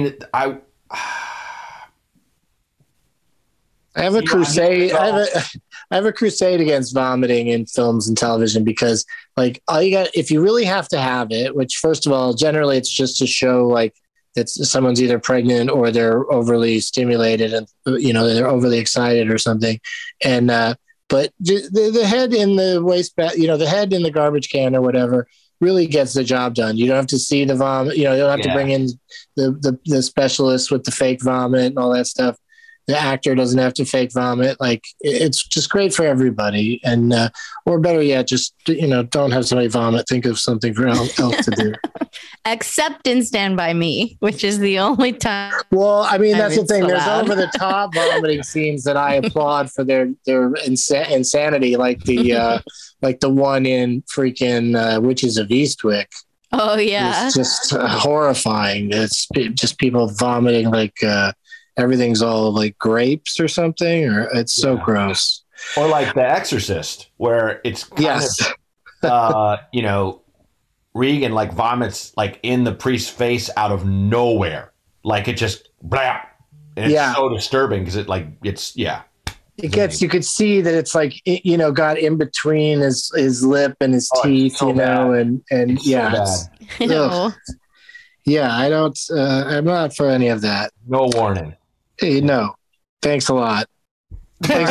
have a crusade. I have a crusade against vomiting in films and television because like all you got, if you really have to have it, which first of all, generally it's just to show like that someone's either pregnant or they're overly stimulated and, they're overly excited or something. And, but the head in the waste bag, the head in the garbage can or whatever, really gets the job done. You don't have to see the vomit. You don't have to bring in the specialist with the fake vomit and all that stuff. The actor doesn't have to fake vomit. Like it's just great for everybody. And or better yet, just don't have somebody vomit. Think of something else to do. Except in Stand By Me, which is the only time. Well, I mean that's the thing. There's over the top vomiting scenes that I applaud for their insanity, like the. Like the one in freaking Witches of Eastwick. Oh, yeah. It's just horrifying. It's just people vomiting like everything's all like grapes or something. Or it's so gross. Or like The Exorcist, where it's kind of, Regan like vomits like in the priest's face out of nowhere. Like it just, blah. And it's so disturbing because It gets, you could see that it's like, got in between his lip and his teeth, so and No. Yeah, I don't, I'm not for any of that. No warning. Hey, no. Thanks a lot. Thanks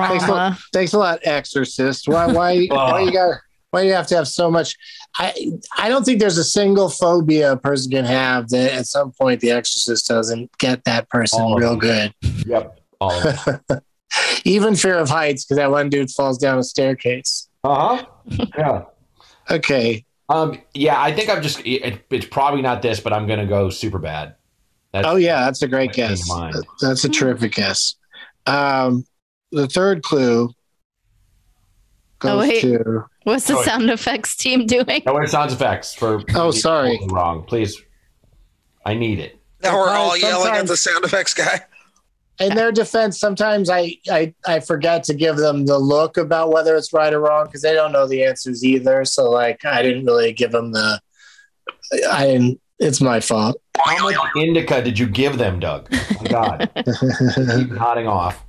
a lot, Exorcist. Why you have to have so much? I don't think there's a single phobia a person can have that at some point the Exorcist doesn't get that person real good. Yep. All of it. Even fear of heights, because that one dude falls down a staircase. Yeah. Okay. I think I'm just. It's probably not this, but I'm going to go super bad. That's a great guess. That's a terrific guess. The third clue goes to. What's the sound effects team doing? No, it's sound effects for. Oh, sorry. Wrong. Please. I need it. Now we're all yelling at the sound effects guy. In their defense, sometimes I forget to give them the look about whether it's right or wrong because they don't know the answers either. So like I didn't really give them it's my fault. How much indica did you give them, Doug? Oh my God. Keep nodding off.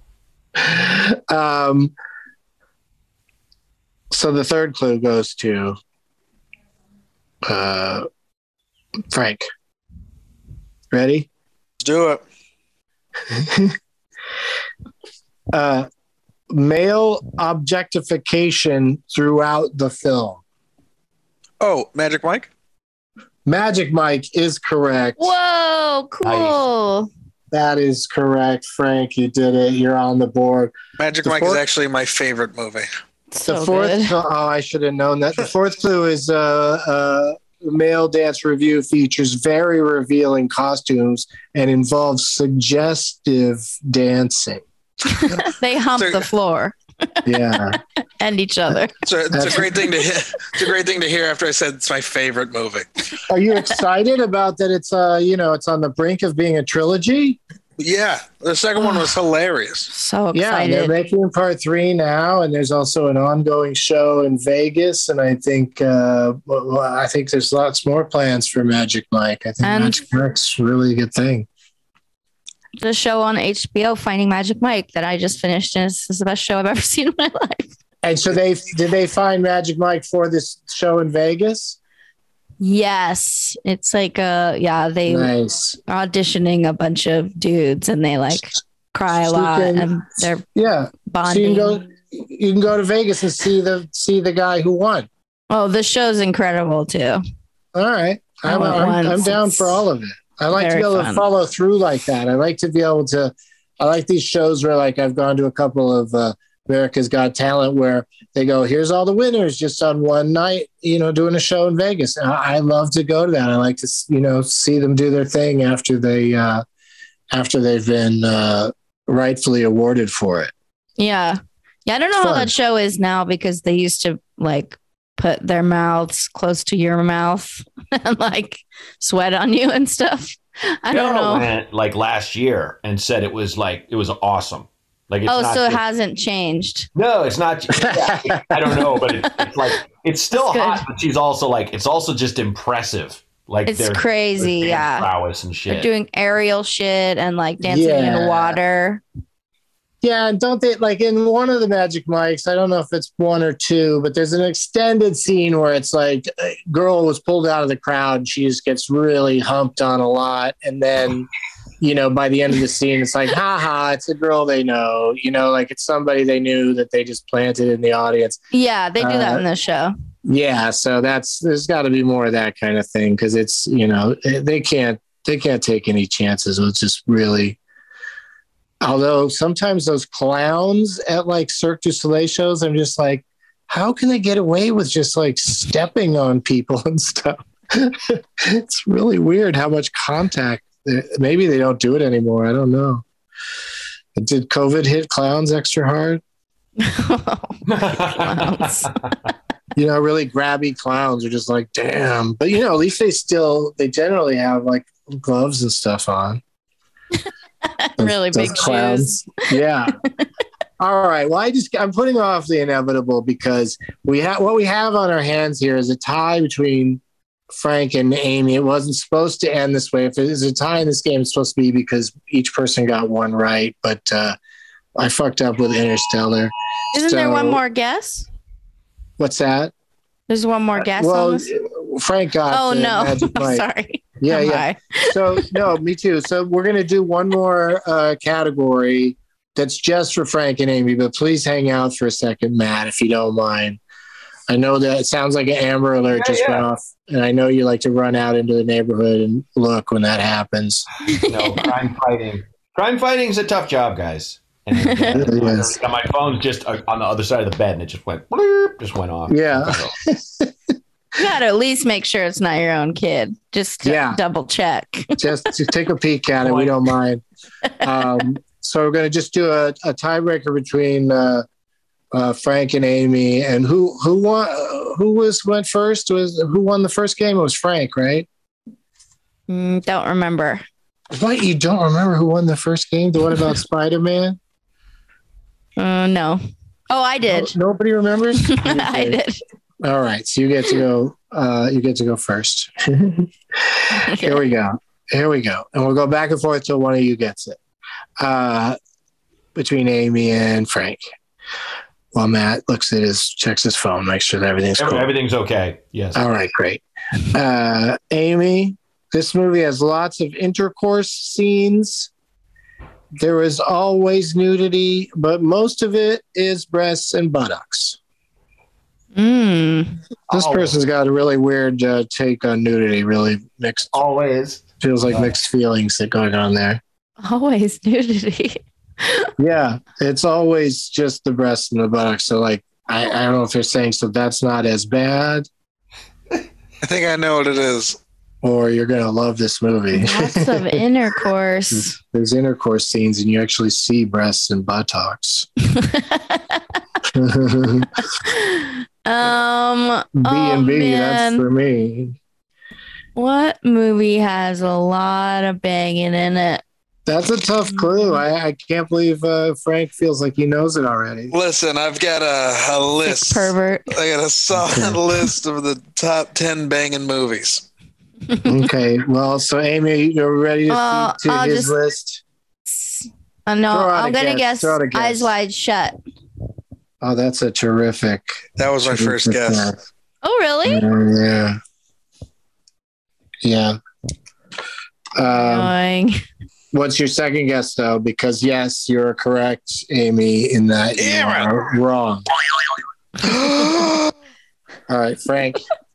So the third clue goes to Frank. Ready? Let's do it. Male objectification throughout the film. Oh, Magic Mike? Magic Mike is correct. Whoa, cool. That is correct, Frank. You did it. You're on the board. Magic Mike is actually my favorite movie. The fourth, I should have known that. The fourth clue is male dance review features very revealing costumes and involves suggestive dancing. They hump the floor. Yeah. And each other. So it's a great thing to hear. It's a great thing to hear after I said it's my favorite movie. Are you excited about that? It's it's on the brink of being a trilogy. Yeah, the second one was hilarious. So excited. Yeah, they're making part 3 now, and there's also an ongoing show in Vegas. And I think there's lots more plans for Magic Mike. I think Magic Mike's really a good thing. The show on HBO, Finding Magic Mike, that I just finished, and it's the best show I've ever seen in my life. And so did they find Magic Mike for this show in Vegas? Yes. It's like they nice. Auditioning a bunch of dudes, and they cry a lot, and they're bonding. So you can go to Vegas and see the guy who won. Oh, the show's incredible too. All right. I'm down for all of it. I like to be able to follow through like that. I like these shows where I've gone to a couple of America's Got Talent where they go, here's all the winners just on one night, doing a show in Vegas. And I love to go to that. I like to, see them do their thing after they've been rightfully awarded for it. Yeah. Yeah. I don't know how that show is now because they used to put their mouths close to your mouth and sweat on you and stuff. I don't know. Went, last year and said it was awesome. It hasn't changed. No, it's not. Yeah, I don't know, but it's still hot, but she's also it's also just impressive. It's crazy. Yeah. Prowess and shit. They're doing aerial shit and dancing in the water. Yeah, and don't they in one of the Magic Mikes? I don't know if it's 1 or 2, but there's an extended scene where it's a girl was pulled out of the crowd. She just gets really humped on a lot, and then by the end of the scene, it's haha, it's a girl they know. It's somebody they knew that they just planted in the audience. Yeah, they do that in the show. Yeah, so there's got to be more of that kind of thing because it's they can't take any chances. It's just really. Although sometimes those clowns at Cirque du Soleil shows, I'm just how can they get away with just stepping on people and stuff? It's really weird how much contact. Maybe they don't do it anymore. I don't know. Did COVID hit clowns extra hard? Clowns. Really grabby clowns are just damn. But at least they generally have gloves and stuff on. Really big clowns. Yeah. All right. Well, I'm putting off the inevitable because what we have on our hands here is a tie between Frank and Amy. It wasn't supposed to end this way. If there's a tie in this game, it's supposed to be because each person got one right. But I fucked up with Interstellar. Isn't there one more guess? What's that? There's one more guess on this? Frank got. Oh no! I'm sorry. Yeah. So no, me too. So we're gonna do one more category that's just for Frank and Amy. But please hang out for a second, Matt, if you don't mind. I know that it sounds like an Amber Alert just went off, and I know you like to run out into the neighborhood and look when that happens. Crime fighting. Crime fighting is a tough job, guys. And my phone's just on the other side of the bed, and it just went off. Yeah. You gotta at least make sure it's not your own kid. Just double check. Just to take a peek at it. We don't mind. So we're gonna just do a tiebreaker between Frank and Amy, and who won? Went first? Who won the first game? It was Frank, right? Don't remember. What, you don't remember who won the first game? The one about Spider-Man? No. Oh, I did. Nobody remembers? I did. All right, so you get to go. You get to go first. Here we go, and we'll go back and forth till one of you gets it. Between Amy and Frank. While Matt checks his phone, makes sure that everything's cool. Everything's okay. Yes. All right, great. Amy, this movie has lots of intercourse scenes. There is always nudity, but most of it is breasts and buttocks. This person's got a really weird take on nudity, really mixed. Always. Feels like mixed feelings that going on there. Always nudity. Yeah, it's always just the breast and the buttocks. So, like, I don't know if they're saying so that's not as bad. I think I know what it is. Or you're gonna love this movie. Lots of intercourse. There's intercourse scenes, and you actually see breasts and buttocks. B&B, that's for me. What movie has a lot of banging in it? That's a tough clue. I can't believe Frank feels like he knows it already. Listen, I've got a list. Sick pervert. I got a solid list of the top 10 banging movies. Okay, well, so Amy, you're ready to speak to his list? No, I'm going to guess Eyes Wide Shut. Oh, that's a terrific. That was my first guess. Oh, really? Yeah. What's your second guess, though? Because, yes, you're correct, Amy, in that you are wrong. All right, Frank.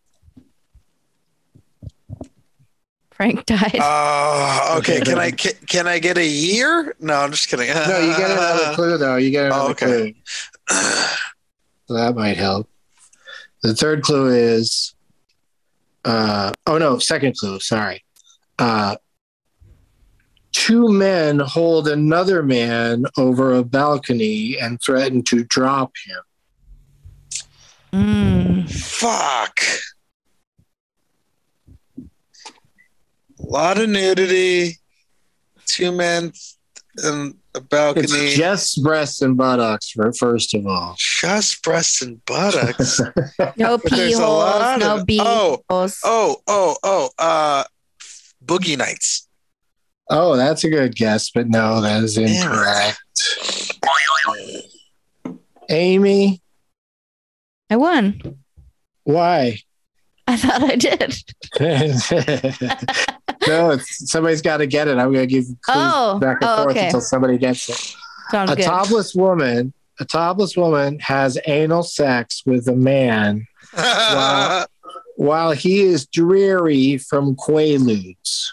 Frank died. Okay. Can I get a year? No, I'm just kidding. No, you get another clue, though. You get another clue. So that might help. The third clue is... second clue, sorry. Two men hold another man over a balcony and threaten to drop him. Fuck. A lot of nudity. Two men in a balcony. It's just breasts and buttocks, first of all. Just breasts and buttocks. No pee holes, no B holes. Boogie Nights. Oh, that's a good guess, but no, that is incorrect. Amy? I won. Why? I thought I did. No, somebody's got to get it. I'm going to give clues back and forth until somebody gets it. Sounds good. Topless woman has anal sex with a man while he is dreary from Quaaludes.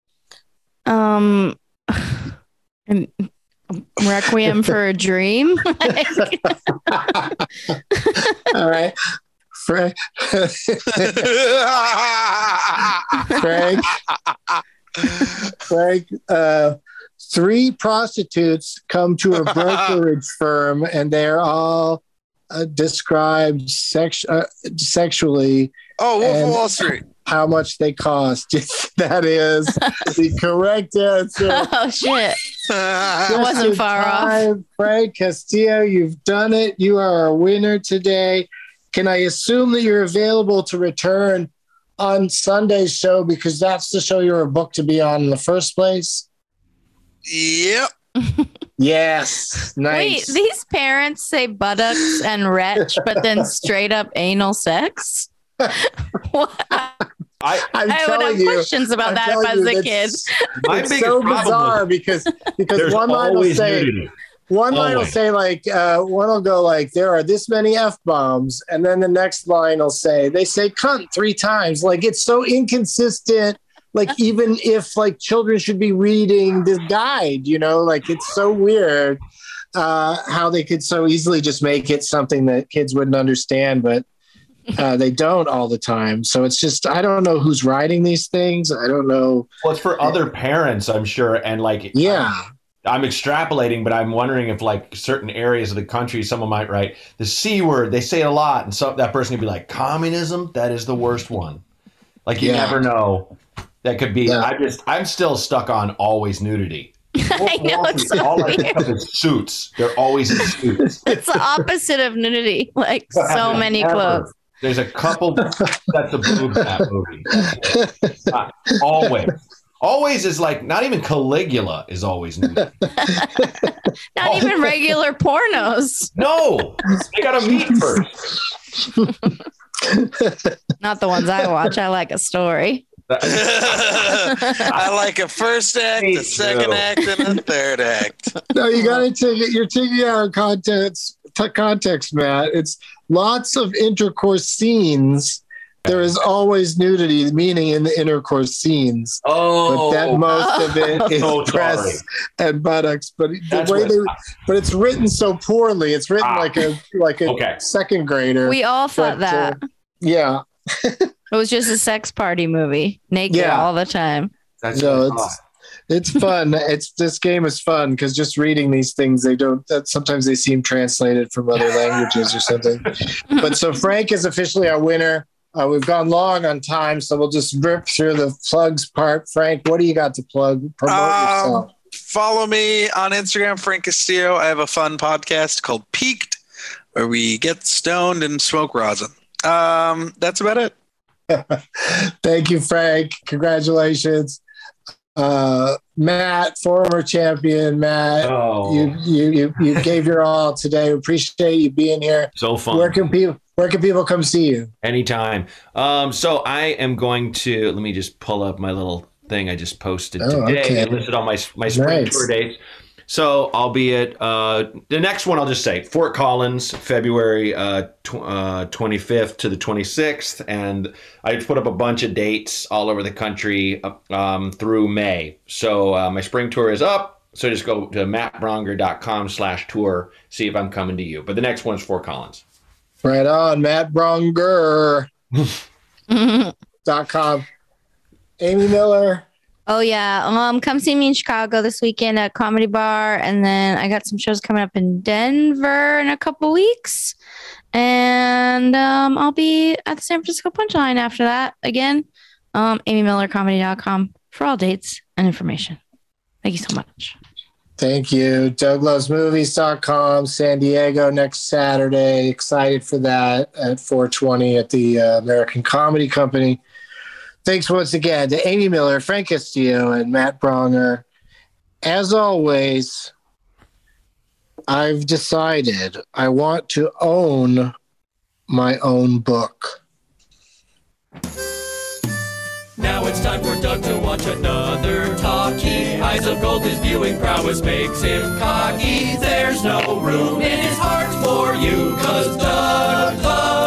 Requiem for a Dream. All right. Frank, three prostitutes come to a brokerage firm, and they're all described sexually. Oh, Wolf of Wall Street. How much they cost. That is the correct answer. Oh, shit. It wasn't far off. Frank Castillo, you've done it. You are a winner today. Can I assume that you're available to return on Sunday's show because that's the show you were booked to be on in the first place? Yep. Yes. Nice. Wait, these parents say buttocks and wretch, but then straight up anal sex? What? I would have questions about that if I was a kid. It's so bizarre because one line will say, one will go like, there are this many F-bombs. And then the next line will say, they say cunt 3 times. Like, it's so inconsistent. Like, even if like children should be reading this guide, like it's so weird how they could so easily just make it something that kids wouldn't understand, but they don't all the time. So it's just, I don't know who's writing these things. I don't know. Well, it's for other parents, I'm sure. And like, I'm extrapolating, but I'm wondering if like certain areas of the country, someone might write the C word. They say it a lot. And so that person could be like, communism, that is the worst one. Like you never know. That could be. Yeah. I'm still stuck on always nudity. I know, it's so all I think of is suits. They're always in suits. It's the opposite of nudity. Like so many clothes. There's a couple sets of boobs in that movie. Always. Always is like, not even Caligula is always nudity. Not even regular pornos. No. They gotta meet first. Not the ones I watch. I like a story. I like a first act, a second act, and a third act. No, you got to take it. You're taking it out of context, Matt. It's lots of intercourse scenes There is always nudity, meaning in the intercourse scenes. Oh, but that most of it is breasts and buttocks. But but it's written so poorly. It's written like a second grader. We all thought that. Yeah, it was just a sex party movie, naked all the time. It's fun. This game is fun because just reading these things, sometimes they seem translated from other languages or something. But so Frank is officially our winner. We've gone long on time, so we'll just rip through the plugs part. Frank, what do you got to plug? Promote yourself. Follow me on Instagram, Frank Castillo. I have a fun podcast called Peaked, where we get stoned and smoke rosin. That's about it. Thank you, Frank. Congratulations. Matt, former champion. Matt, you gave your all today. We appreciate you being here. So fun. Where can people come see you? Anytime. So I am going to, let me just pull up my little thing I just posted today. Okay. I listed all my spring tour dates. So I'll be at the next one. I'll just say Fort Collins, February 25th to the 26th, and I put up a bunch of dates all over the country through May. So my spring tour is up. So just go to mattbronger.com/tour. See if I'm coming to you. But the next one's Fort Collins. Right on, mattbronger.com. Amy Miller. Oh yeah, come see me in Chicago this weekend at Comedy Bar, and then I got some shows coming up in Denver in a couple weeks, and I'll be at the San Francisco Punchline after that again. AmyMillerComedy.com for all dates and information. Thank you so much. Thank you. DougLovesMovies.com, San Diego next Saturday. Excited for that at 420 at the American Comedy Company. Thanks once again to Amy Miller, Frank Castillo, and Matt Bronger. As always, I've decided I want to own my own book. Now it's time for Doug to watch another talkie. Eyes of gold, his viewing prowess makes him cocky. There's no room in his heart for you, 'cause Doug loves